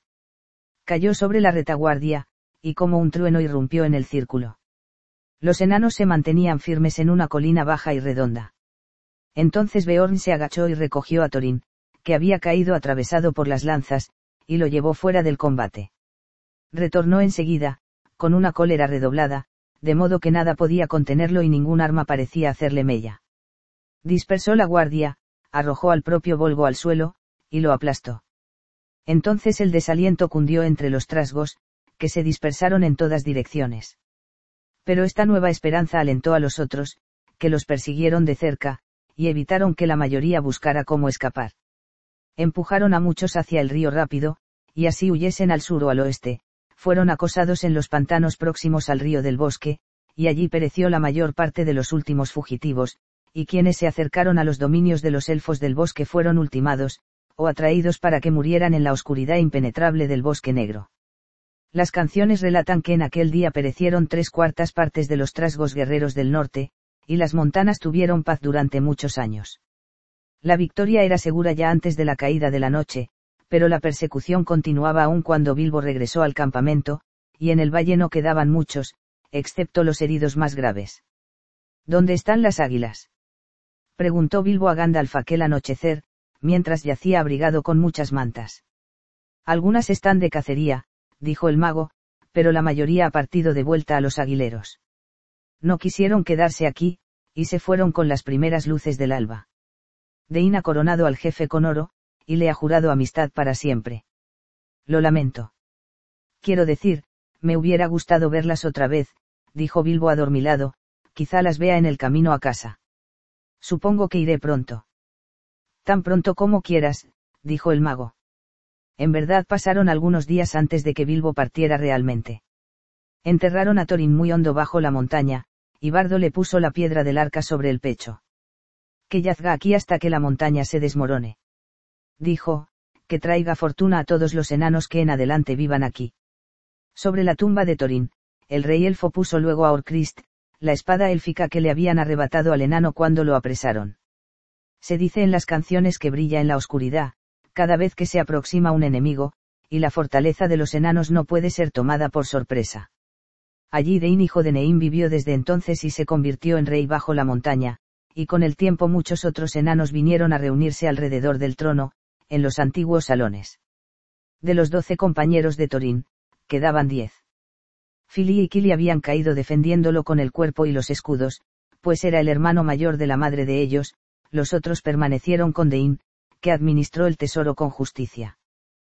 Cayó sobre la retaguardia, y como un trueno irrumpió en el círculo. Los enanos se mantenían firmes en una colina baja y redonda. Entonces Beorn se agachó y recogió a Thorin, que había caído atravesado por las lanzas, y lo llevó fuera del combate. Retornó enseguida, con una cólera redoblada, de modo que nada podía contenerlo y ningún arma parecía hacerle mella. Dispersó la guardia, arrojó al propio Volgo al suelo, y lo aplastó. Entonces el desaliento cundió entre los trasgos, que se dispersaron en todas direcciones. Pero esta nueva esperanza alentó a los otros, que los persiguieron de cerca, y evitaron que la mayoría buscara cómo escapar. Empujaron a muchos hacia el río rápido, y así huyesen al sur o al oeste, fueron acosados en los pantanos próximos al río del bosque, y allí pereció la mayor parte de los últimos fugitivos, y quienes se acercaron a los dominios de los elfos del bosque fueron ultimados, o atraídos para que murieran en la oscuridad impenetrable del bosque negro. Las canciones relatan que en aquel día perecieron 3/4 partes de los trasgos guerreros del norte, y las montanas tuvieron paz durante muchos años. La victoria era segura ya antes de la caída de la noche, pero la persecución continuaba aún cuando Bilbo regresó al campamento, y en el valle no quedaban muchos, excepto los heridos más graves. ¿Dónde están las águilas?, preguntó Bilbo a Gandalf aquel anochecer, mientras yacía abrigado con muchas mantas. Algunas están de cacería, dijo el mago, pero la mayoría ha partido de vuelta a los aguileros. No quisieron quedarse aquí, y se fueron con las primeras luces del alba. Dain ha coronado al jefe con oro, y le ha jurado amistad para siempre. Lo lamento. Quiero decir, me hubiera gustado verlas otra vez, dijo Bilbo adormilado, quizá las vea en el camino a casa. Supongo que iré pronto. Tan pronto como quieras, dijo el mago. En verdad pasaron algunos días antes de que Bilbo partiera realmente. Enterraron a Thorin muy hondo bajo la montaña, y Bardo le puso la piedra del arca sobre el pecho. Que yazga aquí hasta que la montaña se desmorone. Dijo, que traiga fortuna a todos los enanos que en adelante vivan aquí. Sobre la tumba de Thorin, el rey elfo puso luego a Orcrist, la espada élfica que le habían arrebatado al enano cuando lo apresaron. Se dice en las canciones que brilla en la oscuridad, cada vez que se aproxima un enemigo, y la fortaleza de los enanos no puede ser tomada por sorpresa. Allí Dain hijo de Neim vivió desde entonces y se convirtió en rey bajo la montaña, y con el tiempo muchos otros enanos vinieron a reunirse alrededor del trono, en los antiguos salones. De los 12 compañeros de Thorin, quedaban 10. Fili y Kili habían caído defendiéndolo con el cuerpo y los escudos, pues era el hermano mayor de la madre de ellos, los otros permanecieron con Dain, que administró el tesoro con justicia.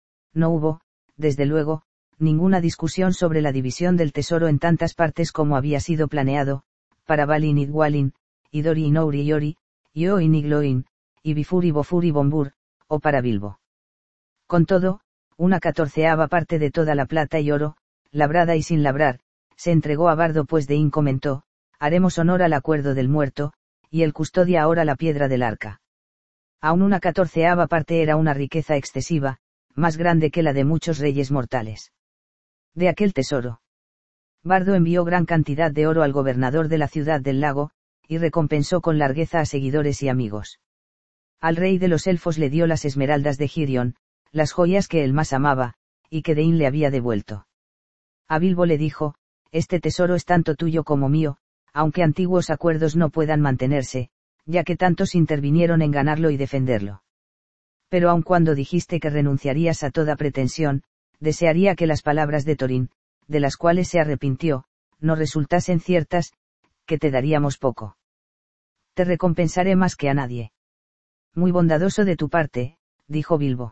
No hubo, desde luego, ninguna discusión sobre la división del tesoro en tantas partes como había sido planeado, para Balin y Dwalin, y Dori y Nouri y Ori, y Oin y Gloin, y Bifur y Bofur y Bombur, o para Bilbo. Con todo, una 14ª parte de toda la plata y oro, labrada y sin labrar, se entregó a Bardo pues Dain comentó, haremos honor al acuerdo del muerto, y él custodia ahora la piedra del arca. Aún una 14ª parte era una riqueza excesiva, más grande que la de muchos reyes mortales. De aquel tesoro, Bardo envió gran cantidad de oro al gobernador de la ciudad del lago, y recompensó con largueza a seguidores y amigos. Al rey de los elfos le dio las esmeraldas de Girion, las joyas que él más amaba, y que Dain le había devuelto. A Bilbo le dijo, este tesoro es tanto tuyo como mío, aunque antiguos acuerdos no puedan mantenerse, ya que tantos intervinieron en ganarlo y defenderlo. Pero aun cuando dijiste que renunciarías a toda pretensión, desearía que las palabras de Thorin, de las cuales se arrepintió, no resultasen ciertas, que te daríamos poco. Te recompensaré más que a nadie. Muy bondadoso de tu parte, dijo Bilbo.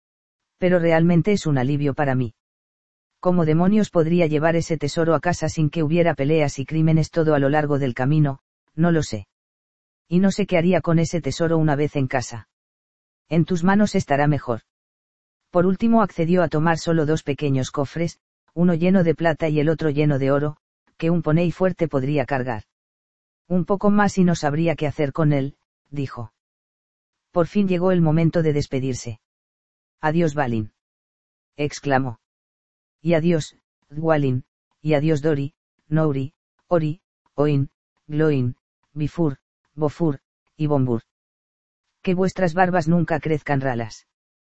Pero realmente es un alivio para mí. ¿Cómo demonios podría llevar ese tesoro a casa sin que hubiera peleas y crímenes todo a lo largo del camino? No lo sé. Y no sé qué haría con ese tesoro una vez en casa. En tus manos estará mejor. Por último accedió a tomar solo 2 pequeños cofres, uno lleno de plata y el otro lleno de oro, que un poney fuerte podría cargar. Un poco más y no sabría qué hacer con él, dijo. Por fin llegó el momento de despedirse. Adiós Balin. Exclamó. Y adiós, Dwalin, y adiós Dori, Nouri, Ori, Oin, Gloin, Bifur, Bofur, y Bombur. Que vuestras barbas nunca crezcan ralas.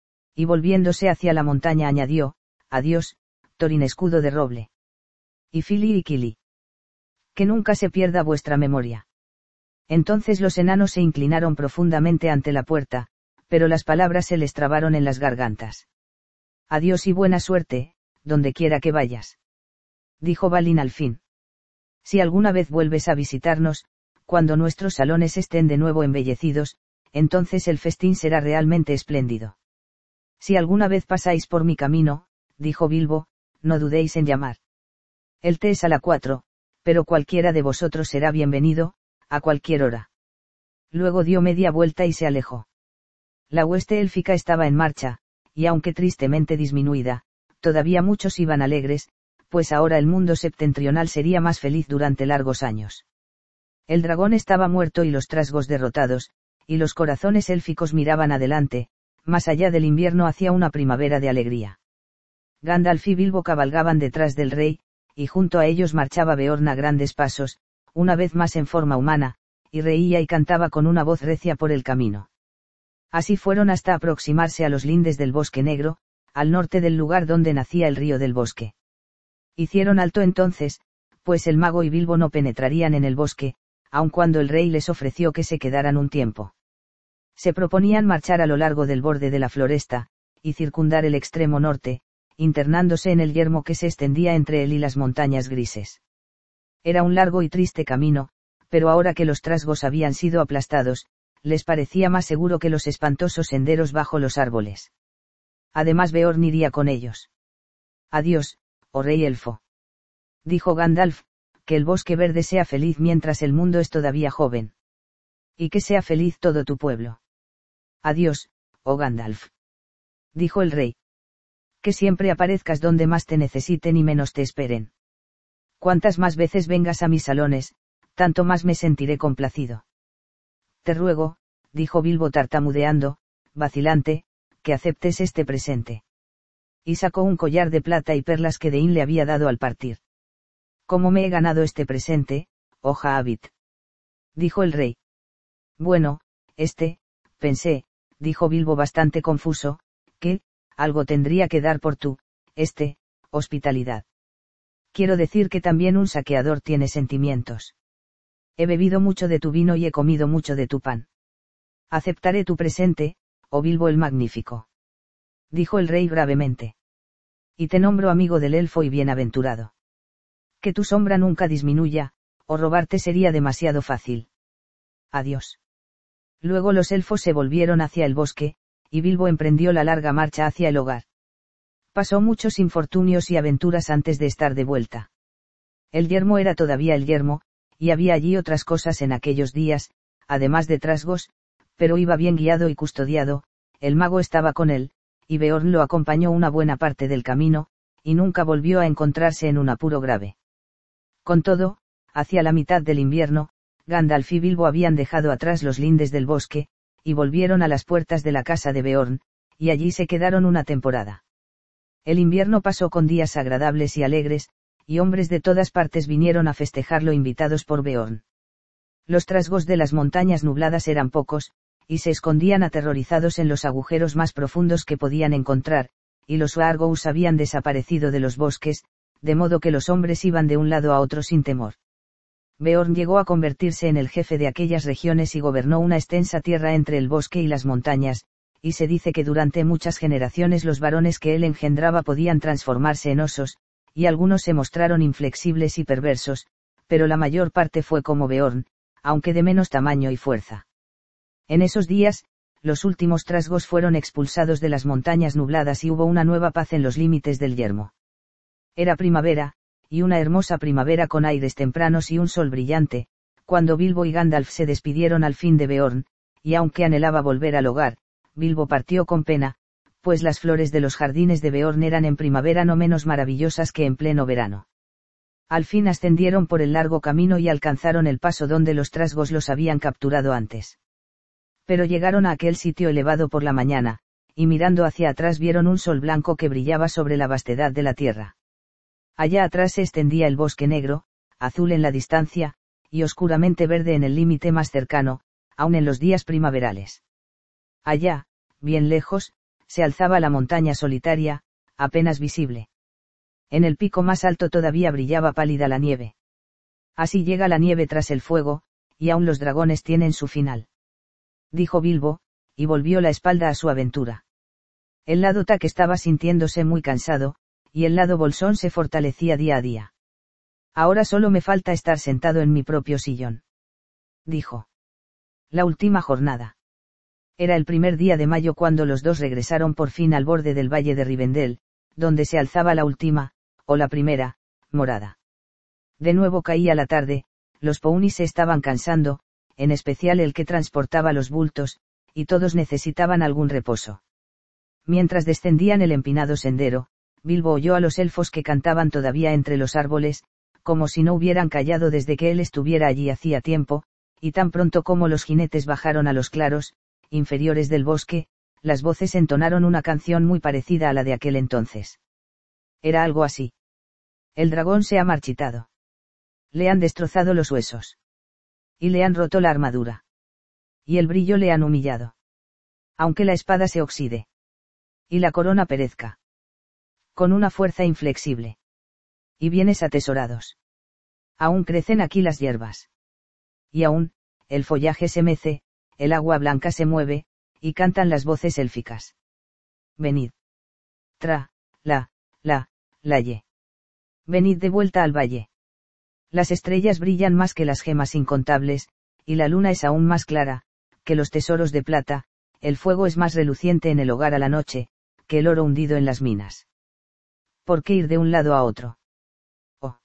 Y volviéndose hacia la montaña añadió, adiós, Thorin escudo de roble. Y Fili y Kili. Que nunca se pierda vuestra memoria. Entonces los enanos se inclinaron profundamente ante la puerta, pero las palabras se les trabaron en las gargantas. Adiós y buena suerte, donde quiera que vayas. Dijo Balin al fin. Si alguna vez vuelves a visitarnos, cuando nuestros salones estén de nuevo embellecidos, entonces el festín será realmente espléndido. Si alguna vez pasáis por mi camino, dijo Bilbo, no dudéis en llamar. El té es a las 4, pero cualquiera de vosotros será bienvenido, a cualquier hora. Luego dio media vuelta y se alejó. La hueste élfica estaba en marcha, y aunque tristemente disminuida, todavía muchos iban alegres, pues ahora el mundo septentrional sería más feliz durante largos años. El dragón estaba muerto y los trasgos derrotados, y los corazones élficos miraban adelante, más allá del invierno hacia una primavera de alegría. Gandalf y Bilbo cabalgaban detrás del rey, y junto a ellos marchaba Beorn a grandes pasos, una vez más en forma humana, y reía y cantaba con una voz recia por el camino. Así fueron hasta aproximarse a los lindes del Bosque Negro, al norte del lugar donde nacía el río del bosque. Hicieron alto entonces, pues el mago y Bilbo no penetrarían en el bosque, aun cuando el rey les ofreció que se quedaran un tiempo. Se proponían marchar a lo largo del borde de la floresta, y circundar el extremo norte, internándose en el yermo que se extendía entre él y las montañas grises. Era un largo y triste camino, pero ahora que los trasgos habían sido aplastados, les parecía más seguro que los espantosos senderos bajo los árboles. Además Beorn iría con ellos. Adiós, oh rey elfo. Dijo Gandalf, que el bosque verde sea feliz mientras el mundo es todavía joven. Y que sea feliz todo tu pueblo. Adiós, oh Gandalf. Dijo el rey. Que siempre aparezcas donde más te necesiten y menos te esperen. Cuantas más veces vengas a mis salones, tanto más me sentiré complacido. Te ruego, dijo Bilbo tartamudeando, vacilante, que aceptes este presente. Y sacó un collar de plata y perlas que Dein le había dado al partir. ¿Cómo me he ganado este presente, oh Hobbit? Dijo el rey. Bueno, pensé, dijo Bilbo bastante confuso, que, algo tendría que dar por tu, hospitalidad. Quiero decir que también un saqueador tiene sentimientos. He bebido mucho de tu vino y he comido mucho de tu pan. Aceptaré tu presente, oh Bilbo el Magnífico. Dijo el rey gravemente. Y te nombro amigo del elfo y bienaventurado. Que tu sombra nunca disminuya, o robarte sería demasiado fácil. Adiós. Luego los elfos se volvieron hacia el bosque, y Bilbo emprendió la larga marcha hacia el hogar. Pasó muchos infortunios y aventuras antes de estar de vuelta. El yermo era todavía el yermo, y había allí otras cosas en aquellos días, además de trasgos, pero iba bien guiado y custodiado, el mago estaba con él, y Beorn lo acompañó una buena parte del camino, y nunca volvió a encontrarse en un apuro grave. Con todo, hacia la mitad del invierno, Gandalf y Bilbo habían dejado atrás los lindes del bosque, y volvieron a las puertas de la casa de Beorn, y allí se quedaron una temporada. El invierno pasó con días agradables y alegres, y hombres de todas partes vinieron a festejarlo invitados por Beorn. Los trasgos de las montañas nubladas eran pocos, y se escondían aterrorizados en los agujeros más profundos que podían encontrar, y los Wargous habían desaparecido de los bosques, de modo que los hombres iban de un lado a otro sin temor. Beorn llegó a convertirse en el jefe de aquellas regiones y gobernó una extensa tierra entre el bosque y las montañas, y se dice que durante muchas generaciones los varones que él engendraba podían transformarse en osos, y algunos se mostraron inflexibles y perversos, pero la mayor parte fue como Beorn, aunque de menos tamaño y fuerza. En esos días, los últimos trasgos fueron expulsados de las montañas nubladas y hubo una nueva paz en los límites del yermo. Era primavera, y una hermosa primavera con aires tempranos y un sol brillante, cuando Bilbo y Gandalf se despidieron al fin de Beorn, y aunque anhelaba volver al hogar, Bilbo partió con pena, pues las flores de los jardines de Beorn eran en primavera no menos maravillosas que en pleno verano. Al fin ascendieron por el largo camino y alcanzaron el paso donde los trasgos los habían capturado antes. Pero llegaron a aquel sitio elevado por la mañana, y mirando hacia atrás vieron un sol blanco que brillaba sobre la vastedad de la tierra. Allá atrás se extendía el bosque negro, azul en la distancia, y oscuramente verde en el límite más cercano, aun en los días primaverales. Allá, bien lejos, se alzaba la montaña solitaria, apenas visible. En el pico más alto todavía brillaba pálida la nieve. Así llega la nieve tras el fuego, y aún los dragones tienen su final. Dijo Bilbo, y volvió la espalda a su aventura. El lado Tac estaba sintiéndose muy cansado, y el lado Bolsón se fortalecía día a día. Ahora solo me falta estar sentado en mi propio sillón. Dijo. La última jornada. Era el primer día de mayo cuando los dos regresaron por fin al borde del valle de Rivendell, donde se alzaba la última, o la primera, morada. De nuevo caía la tarde, los pounis se estaban cansando, en especial el que transportaba los bultos, y todos necesitaban algún reposo. Mientras descendían el empinado sendero, Bilbo oyó a los elfos que cantaban todavía entre los árboles, como si no hubieran callado desde que él estuviera allí hacía tiempo, y tan pronto como los jinetes bajaron a los claros, inferiores del bosque, las voces entonaron una canción muy parecida a la de aquel entonces. Era algo así. El dragón se ha marchitado. Le han destrozado los huesos. Y le han roto la armadura. Y el brillo le han humillado. Aunque la espada se oxide. Y la corona perezca. Con una fuerza inflexible. Y bienes atesorados. Aún crecen aquí las hierbas. Y aún, el follaje se mece, el agua blanca se mueve, y cantan las voces élficas. Venid. Laye. Venid de vuelta al valle. Las estrellas brillan más que las gemas incontables, y la luna es aún más clara, que los tesoros de plata, el fuego es más reluciente en el hogar a la noche, que el oro hundido en las minas. ¿Por qué ir de un lado a otro? Oh.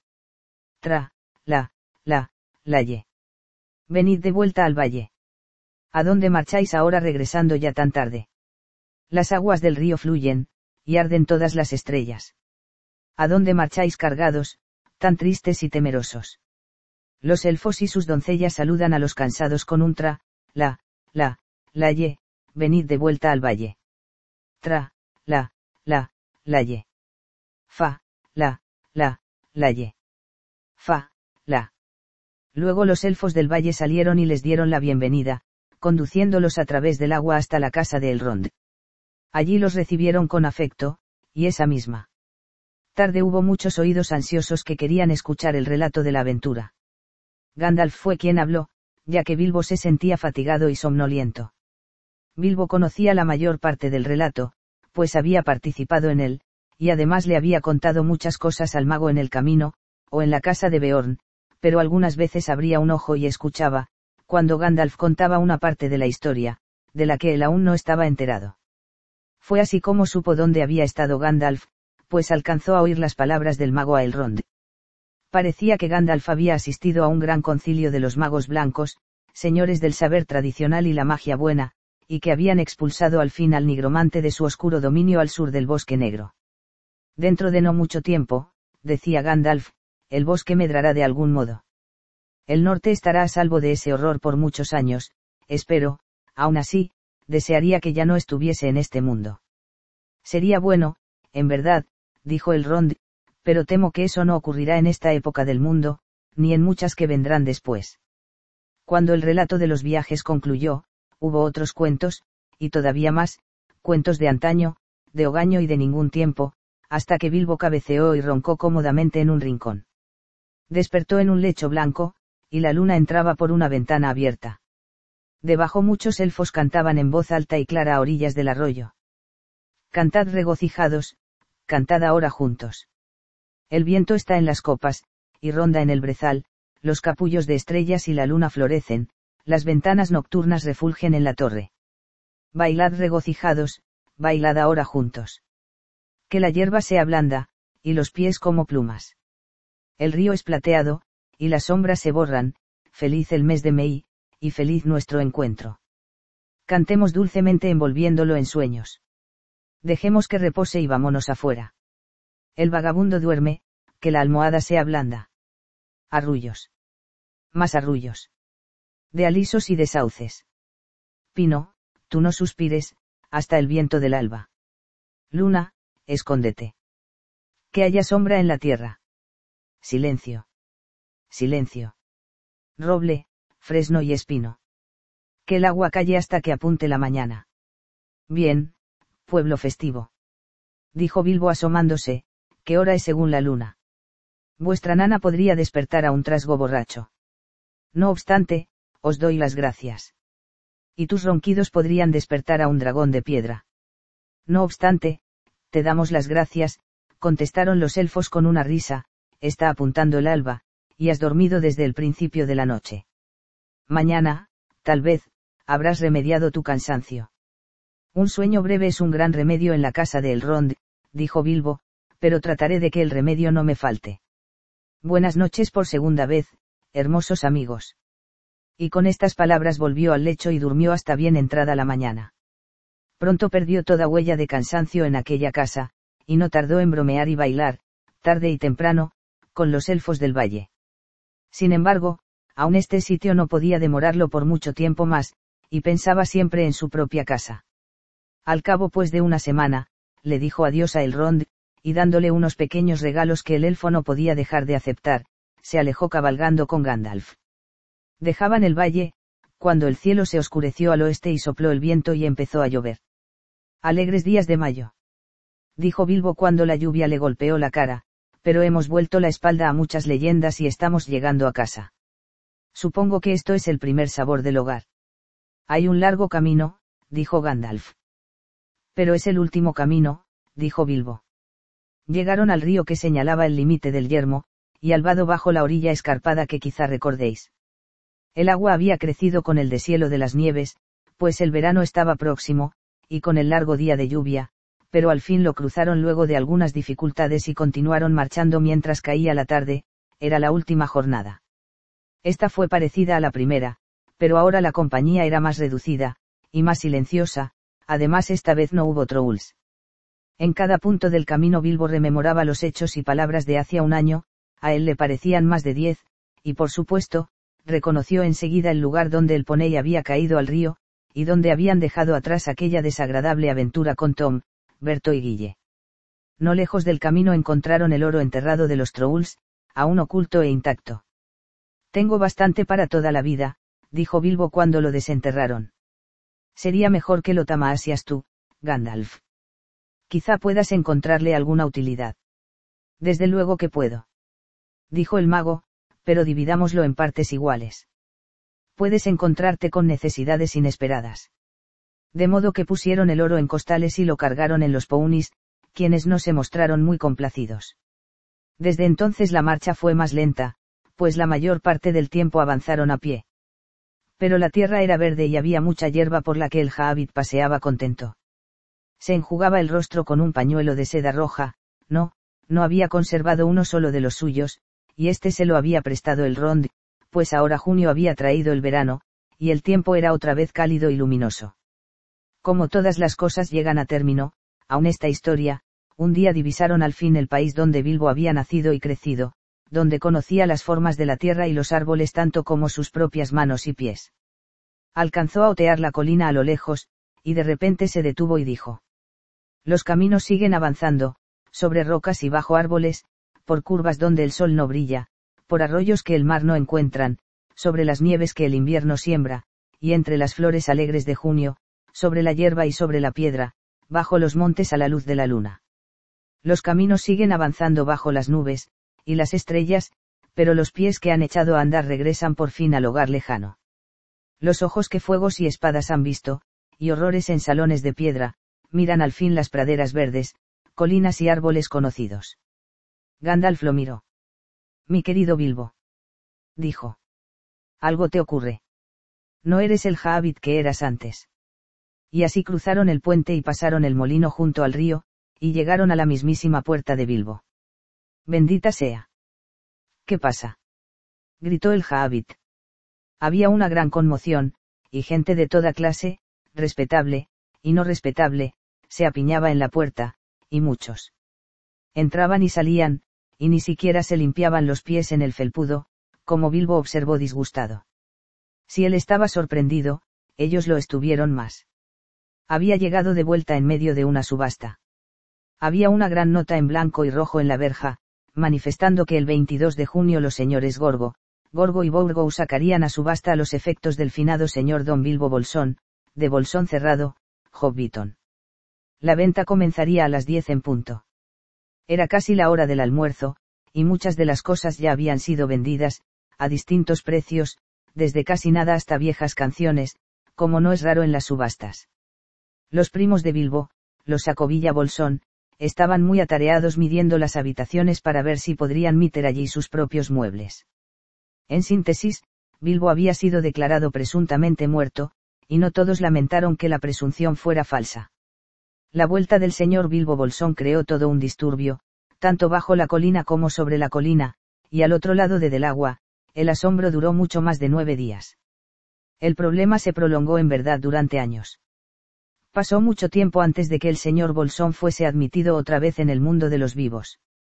Laye. Venid de vuelta al valle. ¿A dónde marcháis ahora regresando ya tan tarde? Las aguas del río fluyen, y arden todas las estrellas. ¿A dónde marcháis cargados, tan tristes y temerosos? Los elfos y sus doncellas saludan a los cansados con un laye, venid de vuelta al valle. Laye. Laye. Luego los elfos del valle salieron y les dieron la bienvenida, conduciéndolos a través del agua hasta la casa de Elrond. Allí los recibieron con afecto, y esa misma tarde hubo muchos oídos ansiosos que querían escuchar el relato de la aventura. Gandalf fue quien habló, ya que Bilbo se sentía fatigado y somnoliento. Bilbo conocía la mayor parte del relato, pues había participado en él, y además le había contado muchas cosas al mago en el camino, o en la casa de Beorn, pero algunas veces abría un ojo y escuchaba, cuando Gandalf contaba una parte de la historia, de la que él aún no estaba enterado. Fue así como supo dónde había estado Gandalf, pues alcanzó a oír las palabras del mago a Elrond. Parecía que Gandalf había asistido a un gran concilio de los magos blancos, señores del saber tradicional y la magia buena, y que habían expulsado al fin al nigromante de su oscuro dominio al sur del bosque negro. Dentro de no mucho tiempo, decía Gandalf, el bosque medrará de algún modo. El norte estará a salvo de ese horror por muchos años, espero, aún así, desearía que ya no estuviese en este mundo. Sería bueno, en verdad, dijo Elrond, pero temo que eso no ocurrirá en esta época del mundo, ni en muchas que vendrán después. Cuando el relato de los viajes concluyó, hubo otros cuentos, y todavía más, cuentos de antaño, de hogaño y de ningún tiempo, hasta que Bilbo cabeceó y roncó cómodamente en un rincón. Despertó en un lecho blanco, y la luna entraba por una ventana abierta. Debajo muchos elfos cantaban en voz alta y clara a orillas del arroyo. Cantad regocijados, cantad ahora juntos. El viento está en las copas, y ronda en el brezal, los capullos de estrellas y la luna florecen, las ventanas nocturnas refulgen en la torre. Bailad regocijados, bailad ahora juntos. Que la hierba sea blanda, y los pies como plumas. El río es plateado, y las sombras se borran, feliz el mes de Mei, y feliz nuestro encuentro. Cantemos dulcemente envolviéndolo en sueños. Dejemos que repose y vámonos afuera. El vagabundo duerme, que la almohada sea blanda. Arrullos. Más arrullos. De alisos y de sauces. Pino, tú no suspires, hasta el viento del alba. Luna, escóndete. Que haya sombra en la tierra. Silencio. Silencio. Roble, fresno y espino. Que el agua calle hasta que apunte la mañana. Bien, pueblo festivo. Dijo Bilbo asomándose, ¿qué hora es según la luna? Vuestra nana podría despertar a un trasgo borracho. No obstante, os doy las gracias. Y tus ronquidos podrían despertar a un dragón de piedra. No obstante, te damos las gracias, contestaron los elfos con una risa, está apuntando el alba, y has dormido desde el principio de la noche. Mañana, tal vez, habrás remediado tu cansancio. Un sueño breve es un gran remedio en la casa de Elrond, dijo Bilbo, pero trataré de que el remedio no me falte. Buenas noches por segunda vez, hermosos amigos. Y con estas palabras volvió al lecho y durmió hasta bien entrada la mañana. Pronto perdió toda huella de cansancio en aquella casa, y no tardó en bromear y bailar, tarde y temprano, con los elfos del valle. Sin embargo, aún este sitio no podía demorarlo por mucho tiempo más, y pensaba siempre en su propia casa. Al cabo pues de una semana, le dijo adiós a Elrond, y dándole unos pequeños regalos que el elfo no podía dejar de aceptar, se alejó cabalgando con Gandalf. Dejaban el valle, cuando el cielo se oscureció al oeste y sopló el viento y empezó a llover. Alegres días de mayo. Dijo Bilbo cuando la lluvia le golpeó la cara, pero hemos vuelto la espalda a muchas leyendas y estamos llegando a casa. Supongo que esto es el primer sabor del hogar. Hay un largo camino, dijo Gandalf. Pero es el último camino, dijo Bilbo. Llegaron al río que señalaba el límite del yermo, y al vado bajo la orilla escarpada que quizá recordéis. El agua había crecido con el deshielo de las nieves, pues el verano estaba próximo, y con el largo día de lluvia, pero al fin lo cruzaron luego de algunas dificultades y continuaron marchando mientras caía la tarde, era la última jornada. Esta fue parecida a la primera, pero ahora la compañía era más reducida, y más silenciosa, además esta vez no hubo trolls. En cada punto del camino Bilbo rememoraba los hechos y palabras de hacía un año, a él le parecían más de 10, y por supuesto, reconoció enseguida el lugar donde el poney había caído al río, y donde habían dejado atrás aquella desagradable aventura con Tom, Berto y Guille. No lejos del camino encontraron el oro enterrado de los trolls, aún oculto e intacto. Tengo bastante para toda la vida, dijo Bilbo cuando lo desenterraron. Sería mejor que lo tamaseas tú, Gandalf. Quizá puedas encontrarle alguna utilidad. Desde luego que puedo. Dijo el mago, pero dividámoslo en partes iguales. Puedes encontrarte con necesidades inesperadas. De modo que pusieron el oro en costales y lo cargaron en los pounis, quienes no se mostraron muy complacidos. Desde entonces la marcha fue más lenta, pues la mayor parte del tiempo avanzaron a pie. Pero la tierra era verde y había mucha hierba por la que el Hobbit paseaba contento. Se enjugaba el rostro con un pañuelo de seda roja, no había conservado uno solo de los suyos, y este se lo había prestado Elrond, pues ahora junio había traído el verano, y el tiempo era otra vez cálido y luminoso. Como todas las cosas llegan a término, aun esta historia, un día divisaron al fin el país donde Bilbo había nacido y crecido, donde conocía las formas de la tierra y los árboles tanto como sus propias manos y pies. Alcanzó a otear la colina a lo lejos, y de repente se detuvo y dijo: los caminos siguen avanzando, sobre rocas y bajo árboles, por curvas donde el sol no brilla, por arroyos que el mar no encuentran, sobre las nieves que el invierno siembra, y entre las flores alegres de junio, sobre la hierba y sobre la piedra, bajo los montes a la luz de la luna. Los caminos siguen avanzando bajo las nubes, y las estrellas, pero los pies que han echado a andar regresan por fin al hogar lejano. Los ojos que fuegos y espadas han visto, y horrores en salones de piedra, miran al fin las praderas verdes, colinas y árboles conocidos. Gandalf lo miró. Mi querido Bilbo. Dijo. Algo te ocurre. No eres el Hobbit que eras antes. Y así cruzaron el puente y pasaron el molino junto al río, y llegaron a la mismísima puerta de Bilbo. Bendita sea. ¿Qué pasa? Gritó el Hobbit. Había una gran conmoción, y gente de toda clase, respetable, y no respetable, se apiñaba en la puerta, y muchos entraban y salían, y ni siquiera se limpiaban los pies en el felpudo, como Bilbo observó disgustado. Si él estaba sorprendido, ellos lo estuvieron más. Había llegado de vuelta en medio de una subasta. Había una gran nota en blanco y rojo en la verja, manifestando que el 22 de junio los señores Gorgo y Bourgo sacarían a subasta a los efectos del finado señor don Bilbo Bolsón, de Bolsón Cerrado, Hobbiton. La venta comenzaría a las 10 en punto. Era casi la hora del almuerzo, y muchas de las cosas ya habían sido vendidas, a distintos precios, desde casi nada hasta viejas canciones, como no es raro en las subastas. Los primos de Bilbo, los Sacovilla Bolsón, estaban muy atareados midiendo las habitaciones para ver si podrían meter allí sus propios muebles. En síntesis, Bilbo había sido declarado presuntamente muerto, y no todos lamentaron que la presunción fuera falsa. La vuelta del señor Bilbo Bolsón creó todo un disturbio, tanto bajo la colina como sobre la colina, y al otro lado de Del Agua, el asombro duró mucho más de 9 días. El problema se prolongó en verdad durante años. Pasó mucho tiempo antes de que el señor Bolsón fuese admitido otra vez en el mundo de los vivos.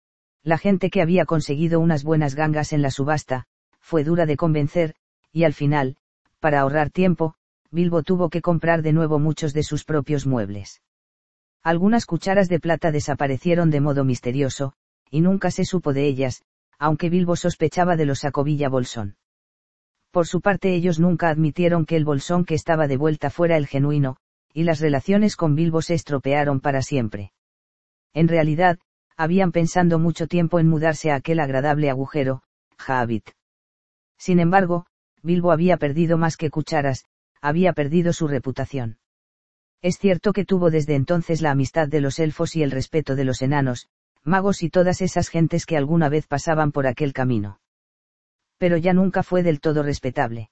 La gente que había conseguido unas buenas gangas en la subasta, fue dura de convencer, y al final, para ahorrar tiempo, Bilbo tuvo que comprar de nuevo muchos de sus propios muebles. Algunas cucharas de plata desaparecieron de modo misterioso, y nunca se supo de ellas, aunque Bilbo sospechaba de los Sacovilla Bolsón. Por su parte ellos nunca admitieron que el Bolsón que estaba de vuelta fuera el genuino, y las relaciones con Bilbo se estropearon para siempre. En realidad, habían pensado mucho tiempo en mudarse a aquel agradable agujero, Hobbit. Sin embargo, Bilbo había perdido más que cucharas, había perdido su reputación. Es cierto que tuvo desde entonces la amistad de los elfos y el respeto de los enanos, magos y todas esas gentes que alguna vez pasaban por aquel camino. Pero ya nunca fue del todo respetable.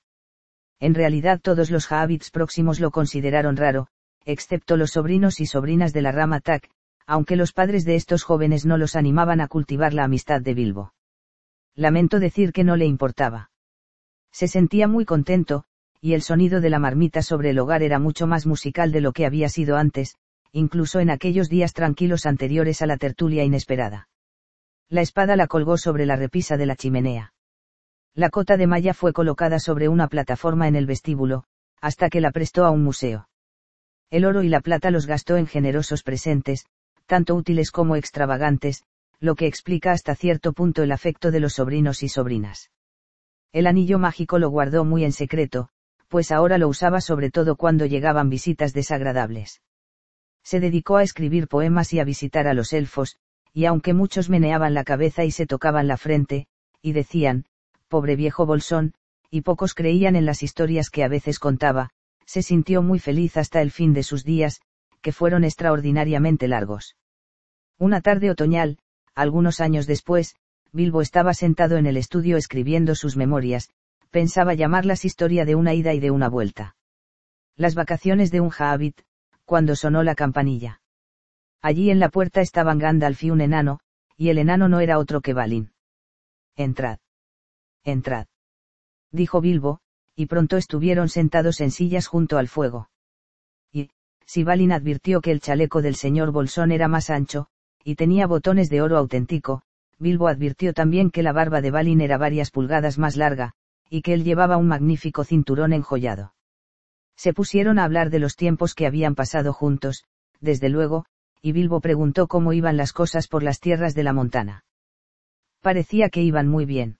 En realidad todos los Hobbits próximos lo consideraron raro, excepto los sobrinos y sobrinas de la rama Tack, aunque los padres de estos jóvenes no los animaban a cultivar la amistad de Bilbo. Lamento decir que no le importaba. Se sentía muy contento, y el sonido de la marmita sobre el hogar era mucho más musical de lo que había sido antes, incluso en aquellos días tranquilos anteriores a la tertulia inesperada. La espada la colgó sobre la repisa de la chimenea. La cota de malla fue colocada sobre una plataforma en el vestíbulo, hasta que la prestó a un museo. El oro y la plata los gastó en generosos presentes, tanto útiles como extravagantes, lo que explica hasta cierto punto el afecto de los sobrinos y sobrinas. El anillo mágico lo guardó muy en secreto, pues ahora lo usaba sobre todo cuando llegaban visitas desagradables. Se dedicó a escribir poemas y a visitar a los elfos, y aunque muchos meneaban la cabeza y se tocaban la frente, y decían, pobre viejo Bolsón, y pocos creían en las historias que a veces contaba, se sintió muy feliz hasta el fin de sus días, que fueron extraordinariamente largos. Una tarde otoñal, algunos años después, Bilbo estaba sentado en el estudio escribiendo sus memorias, pensaba llamarlas Historia de una ida y de una vuelta. Las vacaciones de un Hobbit, cuando sonó la campanilla. Allí en la puerta estaban Gandalf y un enano, y el enano no era otro que Balin. Entrad. Entrad. Dijo Bilbo, y pronto estuvieron sentados en sillas junto al fuego. Y, si Balin advirtió que el chaleco del señor Bolsón era más ancho, y tenía botones de oro auténtico, Bilbo advirtió también que la barba de Balin era varias pulgadas más larga, y que él llevaba un magnífico cinturón enjollado. Se pusieron a hablar de los tiempos que habían pasado juntos, desde luego, y Bilbo preguntó cómo iban las cosas por las tierras de la Montana. Parecía que iban muy bien.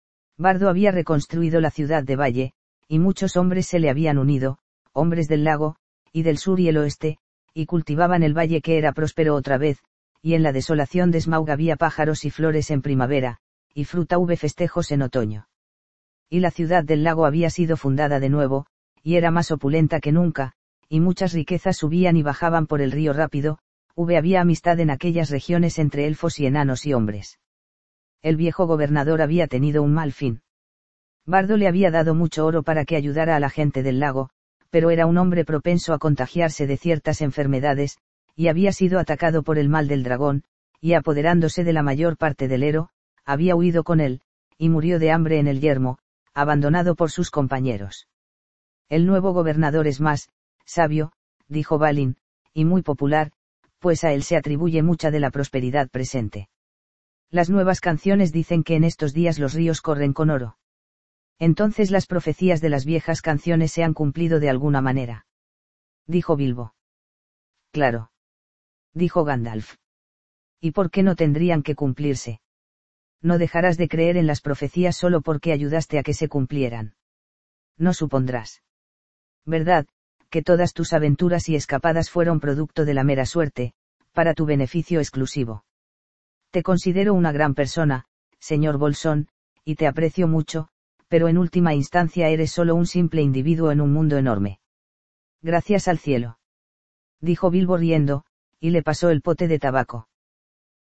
Bardo había reconstruido la ciudad de Valle, y muchos hombres se le habían unido, hombres del lago, y del sur y el oeste, y cultivaban el valle que era próspero otra vez, y en la desolación de Smaug había pájaros y flores en primavera, y fruta festejos en otoño. Y la ciudad del lago había sido fundada de nuevo, y era más opulenta que nunca, y muchas riquezas subían y bajaban por el río rápido, había amistad en aquellas regiones entre elfos y enanos y hombres. El viejo gobernador había tenido un mal fin. Bardo le había dado mucho oro para que ayudara a la gente del lago, pero era un hombre propenso a contagiarse de ciertas enfermedades, y había sido atacado por el mal del dragón, y apoderándose de la mayor parte del ero, había huido con él, y murió de hambre en el yermo, abandonado por sus compañeros. El nuevo gobernador es más sabio, dijo Balin, y muy popular, pues a él se atribuye mucha de la prosperidad presente. Las nuevas canciones dicen que en estos días los ríos corren con oro. Entonces las profecías de las viejas canciones se han cumplido de alguna manera. Dijo Bilbo. Claro. Dijo Gandalf. ¿Y por qué no tendrían que cumplirse? No dejarás de creer en las profecías solo porque ayudaste a que se cumplieran. No supondrás. ¿Verdad, que todas tus aventuras y escapadas fueron producto de la mera suerte, para tu beneficio exclusivo? Te considero una gran persona, señor Bolsón, y te aprecio mucho, pero en última instancia eres solo un simple individuo en un mundo enorme. Gracias al cielo. Dijo Bilbo riendo, y le pasó el pote de tabaco.